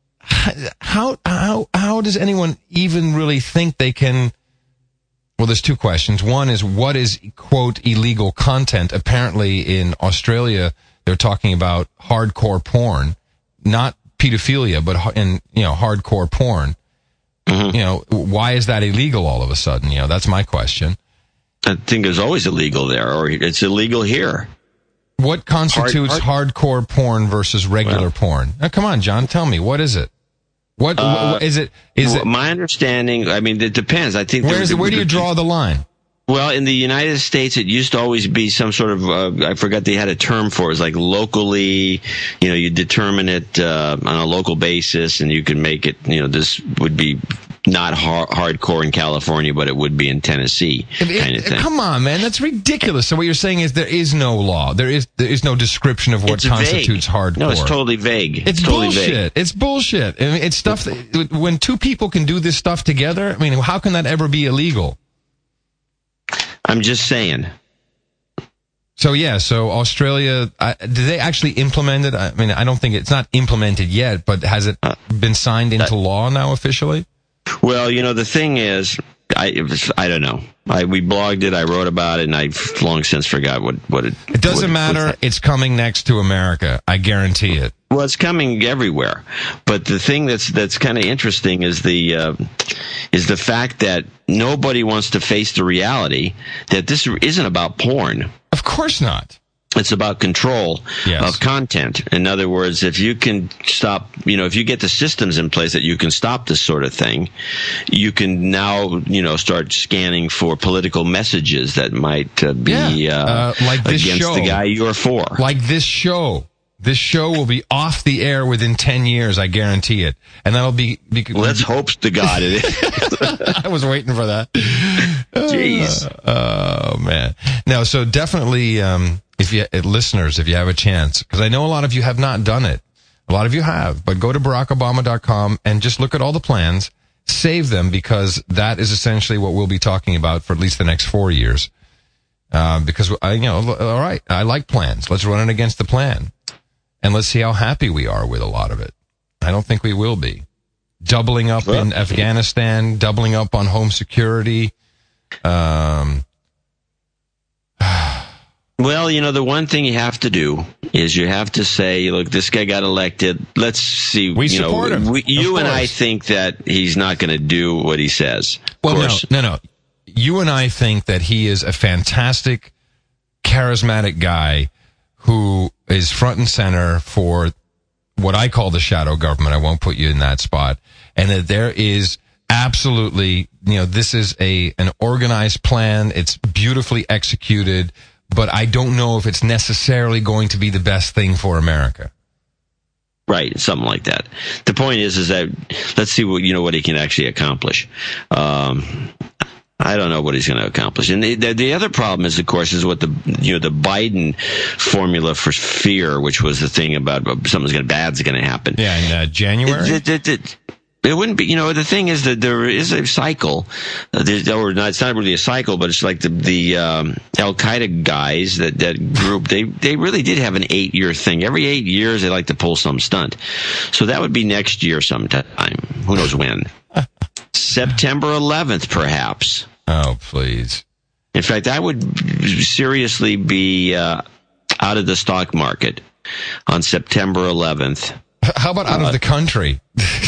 Speaker 1: how does anyone even really think they can? Well, there's two questions. One is, what is, quote, illegal content? Apparently in Australia, they're talking about hardcore porn, not pedophilia, but, hardcore porn. Mm-hmm. Why is that illegal all of a sudden? That's my question.
Speaker 3: I think it's always illegal there, or it's illegal here.
Speaker 1: What constitutes hardcore porn versus regular porn? Now, come on, John, tell me, what is it? What is it?
Speaker 3: My understanding, I mean, it depends. I think
Speaker 1: where do you draw the line?
Speaker 3: Well, in the United States, it used to always be some sort of, I forgot they had a term for it. It was like locally, you determine it on a local basis, and you can make it, this would be not hardcore in California, but it would be in Tennessee, kind of thing.
Speaker 1: Come on, man, that's ridiculous. So what you're saying is there is no law. There is no description of what constitutes hardcore.
Speaker 3: No, it's totally vague.
Speaker 1: It's
Speaker 3: totally
Speaker 1: bullshit.
Speaker 3: Vague.
Speaker 1: It's bullshit. I mean, it's stuff that, when two people can do this stuff together, I mean, how can that ever be illegal?
Speaker 3: I'm just saying.
Speaker 1: So Australia, did they actually implement it? I mean, I don't think it's not implemented yet, but has it been signed into law now officially?
Speaker 3: Well, the thing is, I don't know. We blogged it, I wrote about it, and I've long since forgot what it...
Speaker 1: It doesn't matter. It's coming next to America. I guarantee it.
Speaker 3: Well, it's coming everywhere. But the thing that's kind of interesting is the fact that nobody wants to face the reality that this isn't about porn.
Speaker 1: Of course not.
Speaker 3: It's about control
Speaker 1: Yes.
Speaker 3: of content. In other words, if you can stop, if you get the systems in place that you can stop this sort of thing, you can now, start scanning for political messages that might be
Speaker 1: like this
Speaker 3: against
Speaker 1: show.
Speaker 3: the guy you're for.
Speaker 1: Like this show. This show will be off the air within 10 years, I guarantee it. And that'll be
Speaker 3: Let's hope to God it is.
Speaker 1: I was waiting for that.
Speaker 3: Jeez.
Speaker 1: Oh, man. No, so definitely, listeners, if you have a chance, because I know a lot of you have not done it. A lot of you have, but go to BarackObama.com and just look at all the plans, save them, because that is essentially what we'll be talking about for at least the next 4 years. Because, all right, I like plans. Let's run it against the plan. And let's see how happy we are with a lot of it. I don't think we will be. Doubling up in Afghanistan, doubling up on home security.
Speaker 3: Well, the one thing you have to do is you have to say, look, this guy got elected. Let's see.
Speaker 1: We support him.
Speaker 3: You and I think that he's not going to do what he says.
Speaker 1: Well, no. You and I think that he is a fantastic, charismatic guy who is front and center for what I call the shadow government. I won't put you in that spot. And that there is absolutely, this is an organized plan. It's beautifully executed, but I don't know if it's necessarily going to be the best thing for America.
Speaker 3: Right, something like that. The point is that let's see what he can actually accomplish. I don't know what he's going to accomplish. And the other problem is, of course, is what the Biden formula for fear, which was the thing about something bad's going to happen.
Speaker 1: Yeah, in January.
Speaker 3: It wouldn't be, the thing is that there is a cycle, it's not really a cycle, but it's like the Al-Qaeda guys, that group, they really did have an 8-year thing. Every 8 years, they like to pull some stunt. So that would be next year sometime. Who knows when? September 11th, perhaps.
Speaker 1: Oh, please.
Speaker 3: In fact, I would seriously be out of the stock market on September 11th.
Speaker 1: How about out of the country?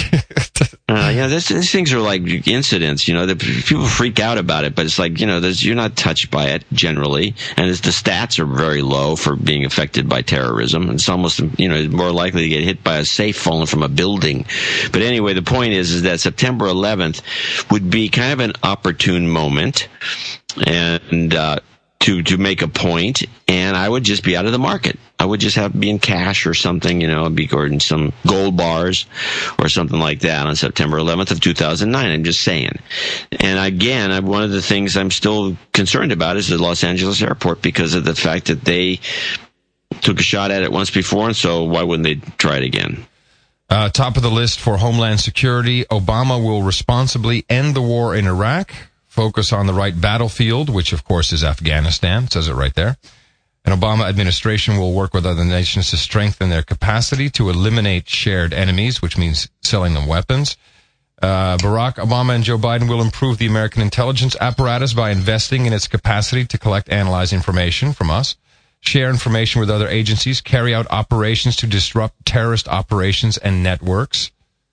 Speaker 3: These things are like incidents, people freak out about it, but it's like, you're not touched by it generally. And the stats are very low for being affected by terrorism. It's almost, more likely to get hit by a safe falling from a building. But anyway, the point is that September 11th would be kind of an opportune moment and, to make a point, and I would just be out of the market. I would just have to be in cash or something, or in some gold bars or something like that on September 11th of 2009. I'm just saying. And again, one of the things I'm still concerned about is the Los Angeles airport, because of the fact that they took a shot at it once before, and so why wouldn't they try it again?
Speaker 1: Top of the list for Homeland Security, Obama will responsibly end the war in Iraq. Focus on the right battlefield, which of course is Afghanistan. It says it right there. An Obama administration will work with other nations to strengthen their capacity to eliminate shared enemies, which means selling them weapons. Barack Obama and Joe Biden will improve the American intelligence apparatus by investing in its capacity to collect, analyze information from us, share information with other agencies, carry out operations to disrupt terrorist operations and networks.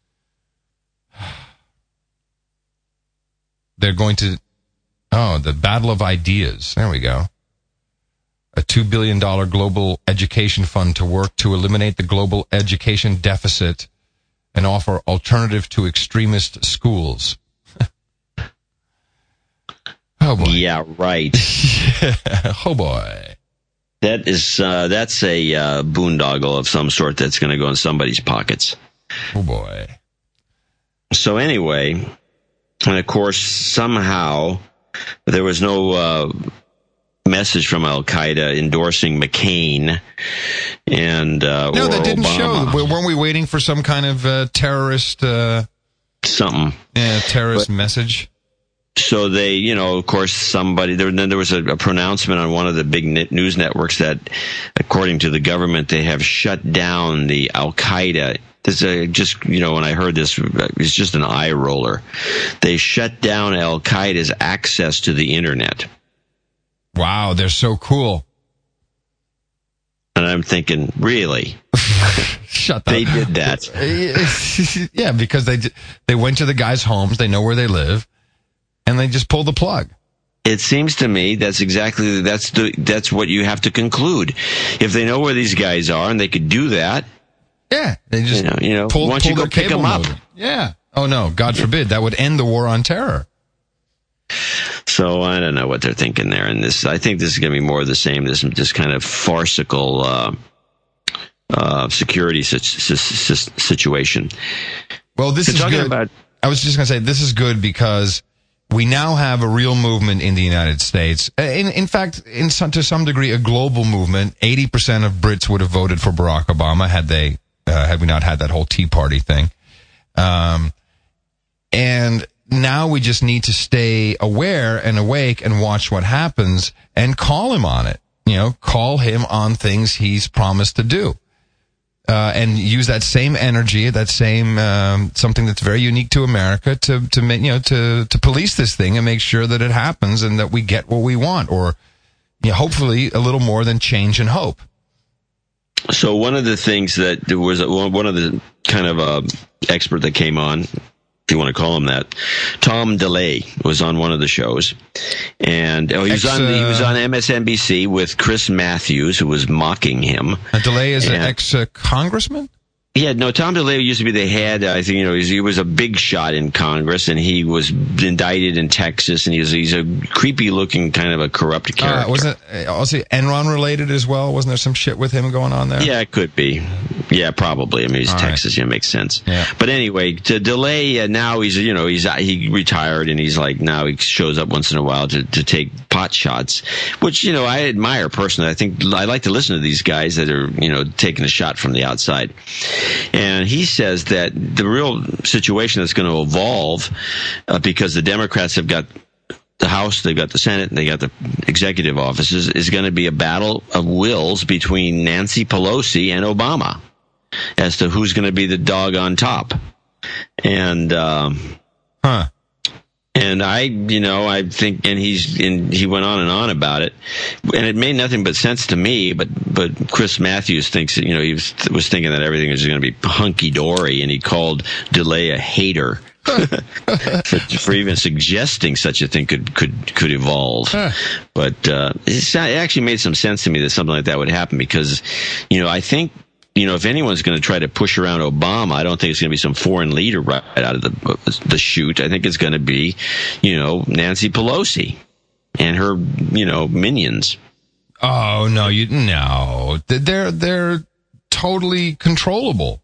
Speaker 1: They're going to, the battle of ideas. There we go. A $2 billion global education fund to work to eliminate the global education deficit and offer alternative to extremist schools. Oh boy.
Speaker 3: Yeah, right.
Speaker 1: Oh boy.
Speaker 3: That's a boondoggle of some sort that's going to go in somebody's pockets.
Speaker 1: Oh boy.
Speaker 3: So anyway, and of course, somehow there was no message from Al-Qaeda endorsing McCain and
Speaker 1: no, that didn't
Speaker 3: Obama.
Speaker 1: show. Weren't we waiting for some kind of terrorist
Speaker 3: something?
Speaker 1: Yeah, terrorist message.
Speaker 3: So they, of course, there was a pronouncement on one of the big news networks that, according to the government, they have shut down the Al-Qaeda This just, when I heard this, it's just an eye roller. They shut down Al Qaeda's access to the internet.
Speaker 1: Wow, they're so cool.
Speaker 3: And I'm thinking, really?
Speaker 1: Shut up.
Speaker 3: They did that.
Speaker 1: Yeah, because they went to the guys' homes, they know where they live, and they just pulled the plug.
Speaker 3: It seems to me that's what you have to conclude. If they know where these guys are and they could do that.
Speaker 1: Yeah, they just
Speaker 3: pull once you go pick them up.
Speaker 1: Yeah. Oh no, God forbid, that would end the war on terror.
Speaker 3: So I don't know what they're thinking there. And I think this is going to be more of the same. This kind of farcical security situation.
Speaker 1: Well, this is good. I was just going to say this is good because we now have a real movement in the United States. In fact, to some degree, a global movement. 80% of Brits would have voted for Barack Obama had we not had that whole Tea Party thing. And now we just need to stay aware and awake and watch what happens and call him on it. Call him on things he's promised to do. And use that same energy, that same something that's very unique to America to police this thing and make sure that it happens and that we get what we want, or hopefully a little more than change and hope.
Speaker 3: So one of the things that there was one of the kind of expert that came on, if you want to call him that, Tom DeLay was on one of the shows, and he was on MSNBC with Chris Matthews, who was mocking him.
Speaker 1: DeLay is an ex-congressman?
Speaker 3: Yeah, no, Tom DeLay used to be the head. I think, he was a big shot in Congress, and he was indicted in Texas, and he's a creepy-looking kind of a corrupt character.
Speaker 1: Wasn't it also Enron related as well? Wasn't there some shit with him going on there?
Speaker 3: Yeah, it could be. Yeah, probably. I mean, he's Texas. Right. Makes sense.
Speaker 1: Yeah.
Speaker 3: But anyway, to DeLay, now he retired, and he's like, now he shows up once in a while to take pot shots, which, I admire personally. I think I like to listen to these guys that are, taking a shot from the outside. And he says that the real situation that's going to evolve, because the Democrats have got the House, they've got the Senate, and they got the executive offices, is going to be a battle of wills between Nancy Pelosi and Obama as to who's going to be the dog on top. And and I think, and he went on and on about it, and it made nothing but sense to me. But Chris Matthews thinks that, he was thinking that everything was going to be hunky dory, and he called DeLay a hater for even suggesting such a thing could evolve. But it actually made some sense to me that something like that would happen, because I think, if anyone's going to try to push around Obama, I don't think it's going to be some foreign leader right out of the chute. I think it's going to be, Nancy Pelosi and her, minions.
Speaker 1: Oh, no, they're totally controllable.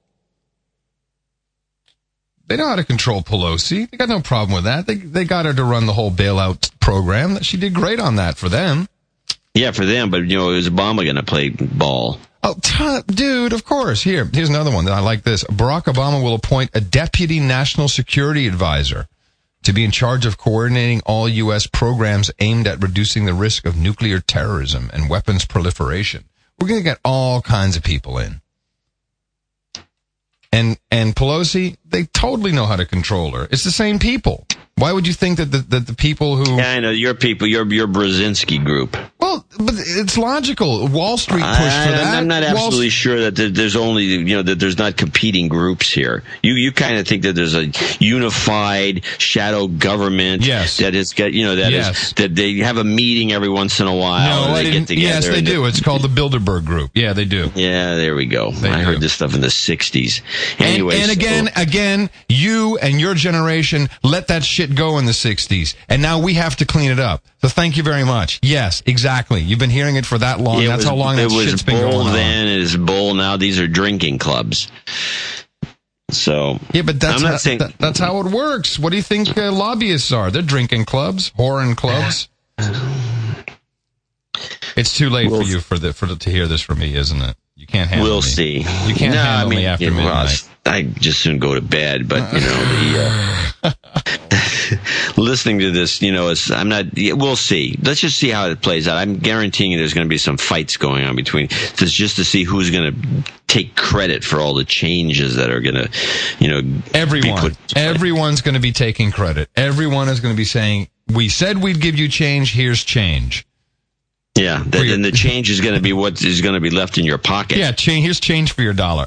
Speaker 1: They know how to control Pelosi. They got no problem with that. They got her to run the whole bailout program. She did great on that for them. Yeah,
Speaker 3: for them, but, is Obama going to play ball?
Speaker 1: Oh, dude, of course. Here's another one that I like this. Barack Obama will appoint a deputy national security advisor to be in charge of coordinating all U.S. programs aimed at reducing the risk of nuclear terrorism and weapons proliferation. We're going to get all kinds of people in. And Pelosi, they totally know how to control her. It's the same people. Why would you think that the people who...
Speaker 3: Yeah, I know, your people, your Brzezinski group.
Speaker 1: Well, but it's logical. Wall Street pushed for that.
Speaker 3: I'm not absolutely sure that there's only, that there's not competing groups here. You kind of think that there's a unified shadow government.
Speaker 1: Yes.
Speaker 3: That is, that they have a meeting every once in a while.
Speaker 1: No,
Speaker 3: they get together.
Speaker 1: Yes, they do. It's called the Bilderberg Group. Yeah, they do.
Speaker 3: Yeah, there we go. I heard this stuff in the 60s. Anyway.
Speaker 1: And again, you and your generation let that shit go in the 60s. And now we have to clean it up. So thank you very much. Yes, exactly. You've been hearing it for that long. That's how long that shit's been going on.
Speaker 3: It was bull then, it is bull now. These are drinking clubs. So
Speaker 1: yeah, but that's how it works. What do you think lobbyists are? They're drinking clubs, whoring clubs. It's too late for you to hear this from me, isn't it? You can't handle me.
Speaker 3: We'll see.
Speaker 1: You can't handle me after midnight.
Speaker 3: I just soon go to bed, but listening to this, I'm not. We'll see. Let's just see how it plays out. I'm guaranteeing you there's going to be some fights going on between just to see who's going to take credit for all the changes that are going to,
Speaker 1: everyone's going to be taking credit. Everyone is going to be saying, we said we'd give you change, here's change.
Speaker 3: Yeah, and the change is going to be what is going to be left in your pocket.
Speaker 1: Yeah, here's change for your dollar.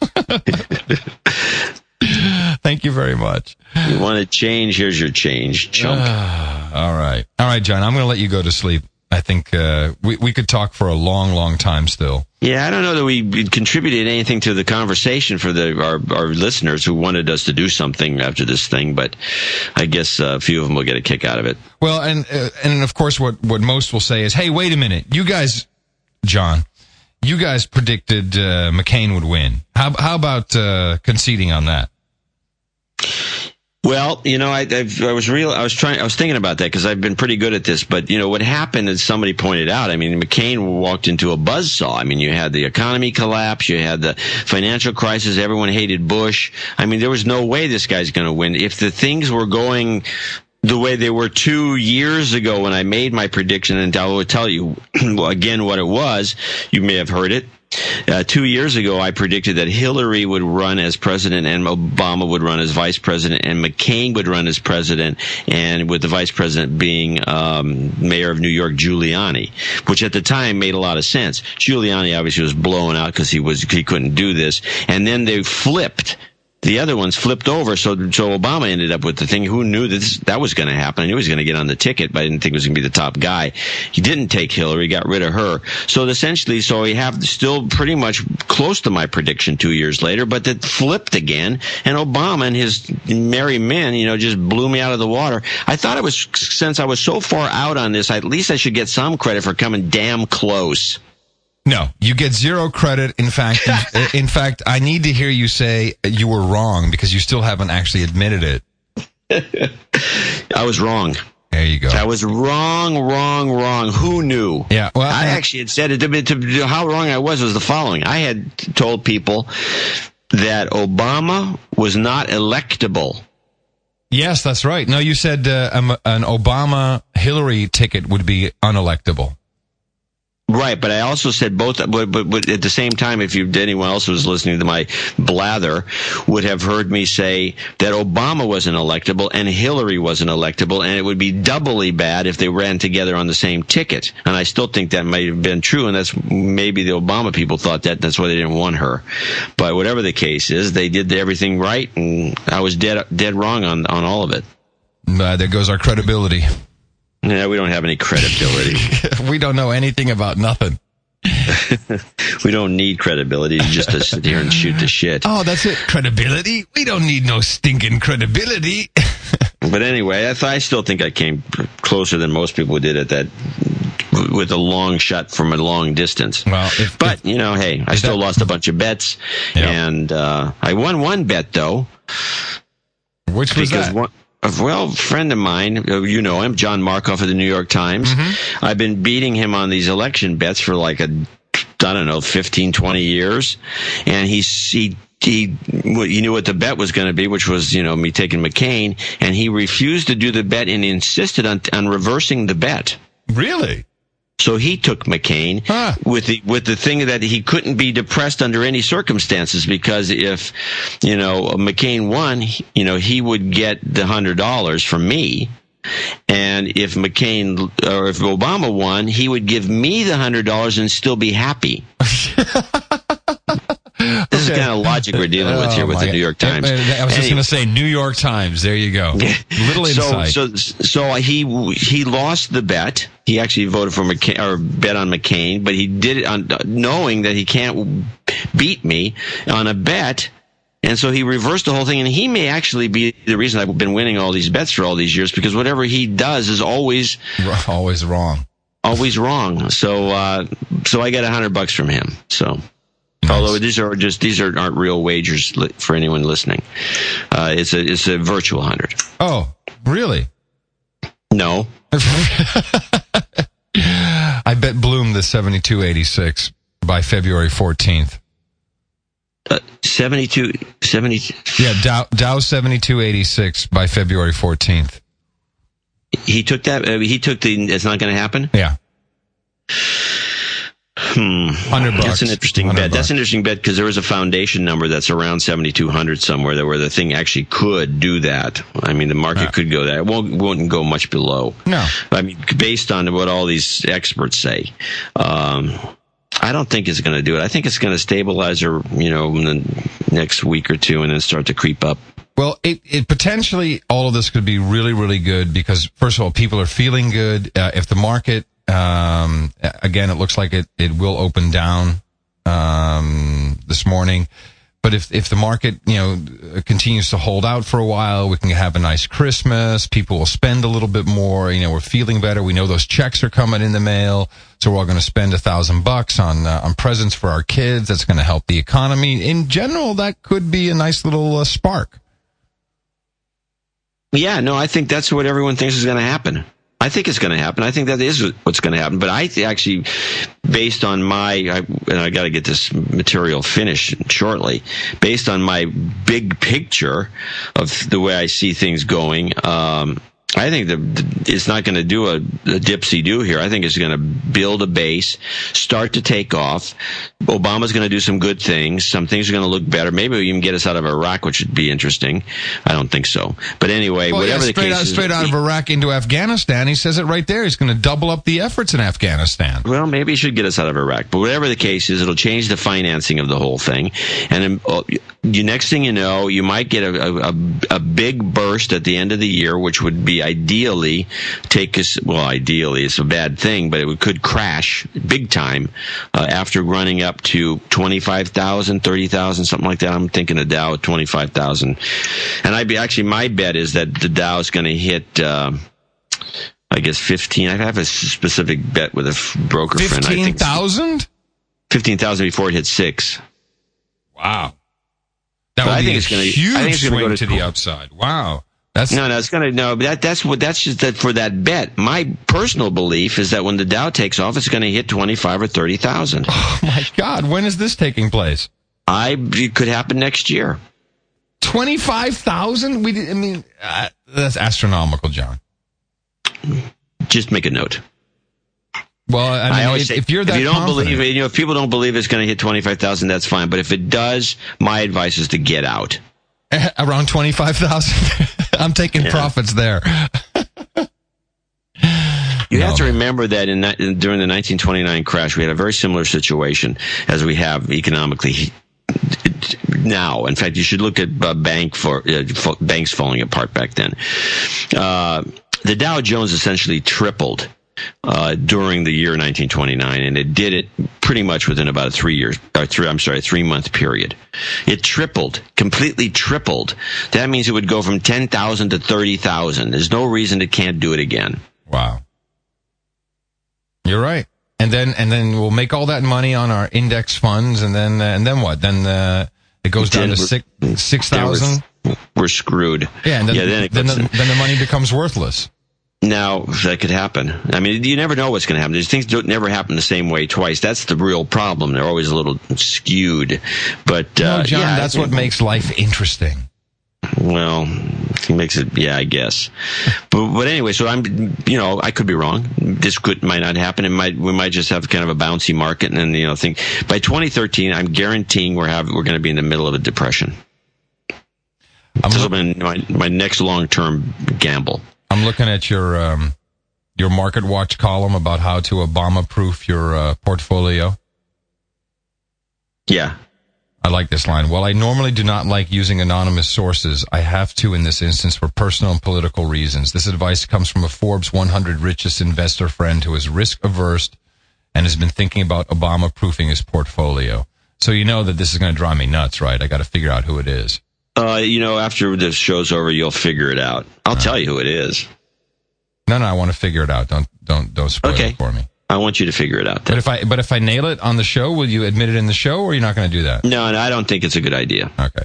Speaker 1: Thank you very much.
Speaker 3: You want to change, here's your change, chump.
Speaker 1: All right, John, I'm going to let you go to sleep. I think we could talk for a long, long time still.
Speaker 3: Yeah, I don't know that we contributed anything to the conversation for our listeners who wanted us to do something after this thing, but I guess a few of them will get a kick out of it.
Speaker 1: Well, and of course, what most will say is, hey, wait a minute, you guys, John, you guys predicted McCain would win. How about conceding on that?
Speaker 3: Well, I was thinking about that because I've been pretty good at this, but what happened, as somebody pointed out, I mean, McCain walked into a buzzsaw. I mean, you had the economy collapse, you had the financial crisis, everyone hated Bush. I mean, there was no way this guy's going to win. If the things were going the way they were 2 years ago when I made my prediction, and I will tell you again what it was, you may have heard it. 2 years ago, I predicted that Hillary would run as president and Obama would run as vice president and McCain would run as president, and with the vice president being mayor of New York, Giuliani, which at the time made a lot of sense. Giuliani obviously was blowing out because he couldn't do this, and then they flipped. The other ones flipped over, so Obama ended up with the thing. Who knew that was going to happen? I knew he was going to get on the ticket, but I didn't think he was going to be the top guy. He didn't take Hillary, got rid of her. So essentially, we have still pretty much close to my prediction 2 years later, but it flipped again, and Obama and his merry men, just blew me out of the water. I thought since I was so far out on this, at least I should get some credit for coming damn close.
Speaker 1: No, you get zero credit. In fact, I need to hear you say you were wrong because you still haven't actually admitted
Speaker 3: it. I was wrong.
Speaker 1: There you go.
Speaker 3: I was wrong. Who knew?
Speaker 1: Yeah. Well,
Speaker 3: I actually had said it. How wrong I was the following. I had told people that Obama was not electable.
Speaker 1: Yes, that's right. No, you said an Obama-Hillary ticket would be unelectable.
Speaker 3: Right, but I also said both, but at the same time, if anyone else was listening to my blather, would have heard me say that Obama wasn't electable and Hillary wasn't electable, and it would be doubly bad if they ran together on the same ticket. And I still think that might have been true, and that's maybe the Obama people thought that, and that's why they didn't want her. But whatever the case is, they did everything right, and I was dead wrong on all of it.
Speaker 1: There goes our credibility.
Speaker 3: Yeah, we don't have any credibility.
Speaker 1: We don't know anything about nothing.
Speaker 3: We don't need credibility just to sit here and shoot the shit.
Speaker 1: Oh, that's it. Credibility? We don't need no stinking credibility.
Speaker 3: But anyway, I still think I came closer than most people did at that, with a long shot from a long distance.
Speaker 1: Well,
Speaker 3: hey, I still lost a bunch of bets. Yep. And I won one bet, though.
Speaker 1: Which was that?
Speaker 3: Well, a friend of mine, you know him, John Markoff of the New York Times. Mm-hmm. I've been beating him on these election bets for 15, 20 years. And he knew what the bet was going to be, which was, me taking McCain. And he refused to do the bet and insisted on reversing the bet.
Speaker 1: Really?
Speaker 3: So he took McCain with the thing that he couldn't be depressed under any circumstances, because if, McCain won, he would get the $100 from me. And if Obama won, he would give me the $100 and still be happy. This is the kind of logic we're dealing with here with the New York Times.
Speaker 1: I was just going to say New York Times. There you go. Little insight.
Speaker 3: So he lost the bet. He actually voted for McCain, or bet on McCain, but he did it knowing that he can't beat me on a bet. And so he reversed the whole thing, and he may actually be the reason I've been winning all these bets for all these years, because whatever he does is always
Speaker 1: wrong.
Speaker 3: Always wrong. So I got $100 from him. So. Nice. Although these aren't real wagers for anyone listening. It's a virtual 100.
Speaker 1: Oh, really?
Speaker 3: No.
Speaker 1: I bet Bloom the 7286 by February 14th.
Speaker 3: 70.
Speaker 1: Yeah, Dow 7286 by February 14th.
Speaker 3: He took that. It's not going to happen.
Speaker 1: Yeah. $100.
Speaker 3: That's an interesting bet. That's an interesting bet because there is a foundation number that's around 7,200 somewhere where the thing actually could do that. I mean, the market could go there. It won't go much below.
Speaker 1: No.
Speaker 3: I mean, based on what all these experts say. I don't think it's going to do it. I think it's going to stabilize or, in the next week or two and then start to creep up.
Speaker 1: Well, it potentially, all of this could be really, really good because, first of all, people are feeling good. If the market, again, it looks like it will open down this morning. But if the market, continues to hold out for a while, we can have a nice Christmas. People will spend a little bit more. We're feeling better. We know those checks are coming in the mail. So we're all going to spend $1,000 on presents for our kids. That's going to help the economy. In general, that could be a nice little spark.
Speaker 3: Yeah, no, I think that's what everyone thinks is going to happen. I think it's going to happen. I think that is what's going to happen. But I actually, based on and I got to get this material finished shortly, based on my big picture of the way I see things going, I think it's not going to do a dipsy-do here. I think it's going to build a base, start to take off. Obama's going to do some good things. Some things are going to look better. Maybe we even get us out of Iraq, which would be interesting. I don't think so. But anyway, whatever the case is.
Speaker 1: Straight out of Iraq into Afghanistan. He says it right there. He's going to double up the efforts in Afghanistan.
Speaker 3: Well, maybe he should get us out of Iraq. But whatever the case is, it'll change the financing of the whole thing. And the next thing you know, you might get a big burst at the end of the year, which would be ideally take us, ideally it's a bad thing, but it could crash big time after running up to 25,000, 30,000, something like that. I'm thinking the Dow at 25,000. And my bet is that the Dow is going to hit, I guess 15. I have a specific bet with a broker friend.
Speaker 1: 15,000?
Speaker 3: 15,000 before it hits 6.
Speaker 1: Wow. That would be a huge swing to the upside. Wow. That's just that for that bet. My personal belief is that when the Dow takes off, it's going to hit 25 or 30,000. Oh my God. When is this taking place?
Speaker 3: It could happen next year.
Speaker 1: 25,000? That's astronomical, John.
Speaker 3: Just make a note.
Speaker 1: Well, I always say, if you're that
Speaker 3: if you don't
Speaker 1: confident,
Speaker 3: believe, if people don't believe it's going to hit 25,000, that's fine. But if it does, my advice is to get out.
Speaker 1: Around 25,000? I'm taking profits there.
Speaker 3: You have to remember that during the 1929 crash, we had a very similar situation as we have economically now. In fact, you should look at banks falling apart back then. The Dow Jones essentially tripled during the year 1929, and it did it pretty much within about a 3-month period. It tripled, completely tripled. That means it would go from 10,000 to 30,000. There's no reason it can't do it again.
Speaker 1: Wow. You're right. And then we'll make all that money on our index funds, and then what? Then it goes down to 6,000.
Speaker 3: We're screwed.
Speaker 1: Yeah, and then the money becomes worthless.
Speaker 3: Now, that could happen. I mean, you never know what's going to happen. These things don't never happen the same way twice. That's the real problem. They're always a little skewed. But,
Speaker 1: no, John, that's what makes life interesting.
Speaker 3: Well, it makes it, I guess. But anyway, so I could be wrong. This might not happen. We might just have kind of a bouncy market, and then, think by 2013, I'm guaranteeing we're going to be in the middle of a depression. This will be my next long-term gamble.
Speaker 1: I'm looking at your Market Watch column about how to Obama-proof your portfolio.
Speaker 3: Yeah.
Speaker 1: I like this line. While I normally do not like using anonymous sources, I have to in this instance for personal and political reasons. This advice comes from a Forbes 100 richest investor friend who is risk-averse and has been thinking about Obama-proofing his portfolio. So you know that this is going to drive me nuts, right? I got to figure out who it is.
Speaker 3: After the show's over, you'll figure it out. I'll tell you who it is.
Speaker 1: No, I want to figure it out. Don't spoil it for me.
Speaker 3: I want you to figure it out. Then.
Speaker 1: But if I nail it on the show, will you admit it in the show, or you're not going to do that?
Speaker 3: No, I don't think it's a good idea.
Speaker 1: Okay.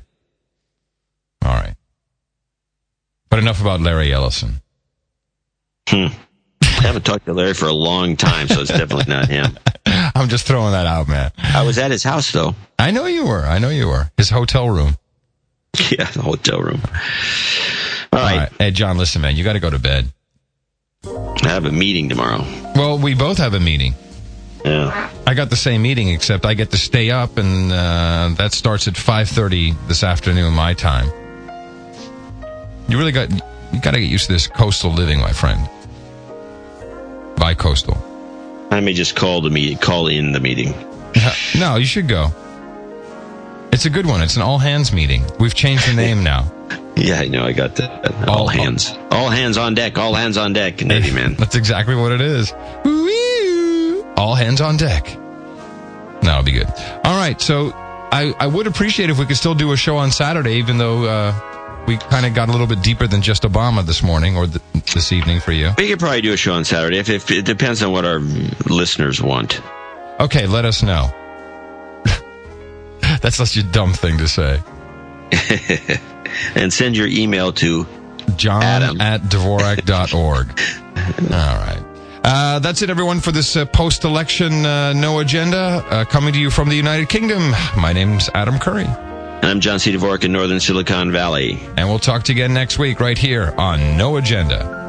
Speaker 1: All right. But enough about Larry Ellison.
Speaker 3: I haven't talked to Larry for a long time, so it's definitely not him.
Speaker 1: I'm just throwing that out, man.
Speaker 3: I was at his house, though.
Speaker 1: I know you were. His hotel room.
Speaker 3: Yeah, the hotel room. All right.
Speaker 1: Hey, John, listen, man, you got to go to bed.
Speaker 3: I have a meeting tomorrow.
Speaker 1: Well, we both have a meeting.
Speaker 3: Yeah.
Speaker 1: I got the same meeting, except I get to stay up, and that starts at 5:30 this afternoon, my time. You got to get used to this coastal living, my friend. Bi-coastal.
Speaker 3: I may just call in the meeting.
Speaker 1: No, you should go. It's a good one. It's an all-hands meeting. We've changed the name now.
Speaker 3: Yeah, I know. I got that. All hands. All hands on deck. All hands on deck, Navy man.
Speaker 1: That's exactly what it is. All hands on deck. That'll be good. All right, so I would appreciate if we could still do a show on Saturday, even though we kind of got a little bit deeper than just Obama this morning or this evening for you.
Speaker 3: We could probably do a show on Saturday. If it depends on what our listeners want.
Speaker 1: Okay, let us know. That's such a dumb thing to say.
Speaker 3: And send your email to
Speaker 1: john@dvorak.org. All right. That's it, everyone, for this post-election No Agenda coming to you from the United Kingdom. My name's Adam Curry.
Speaker 3: And I'm John C. Dvorak in Northern Silicon Valley.
Speaker 1: And we'll talk to you again next week right here on No Agenda.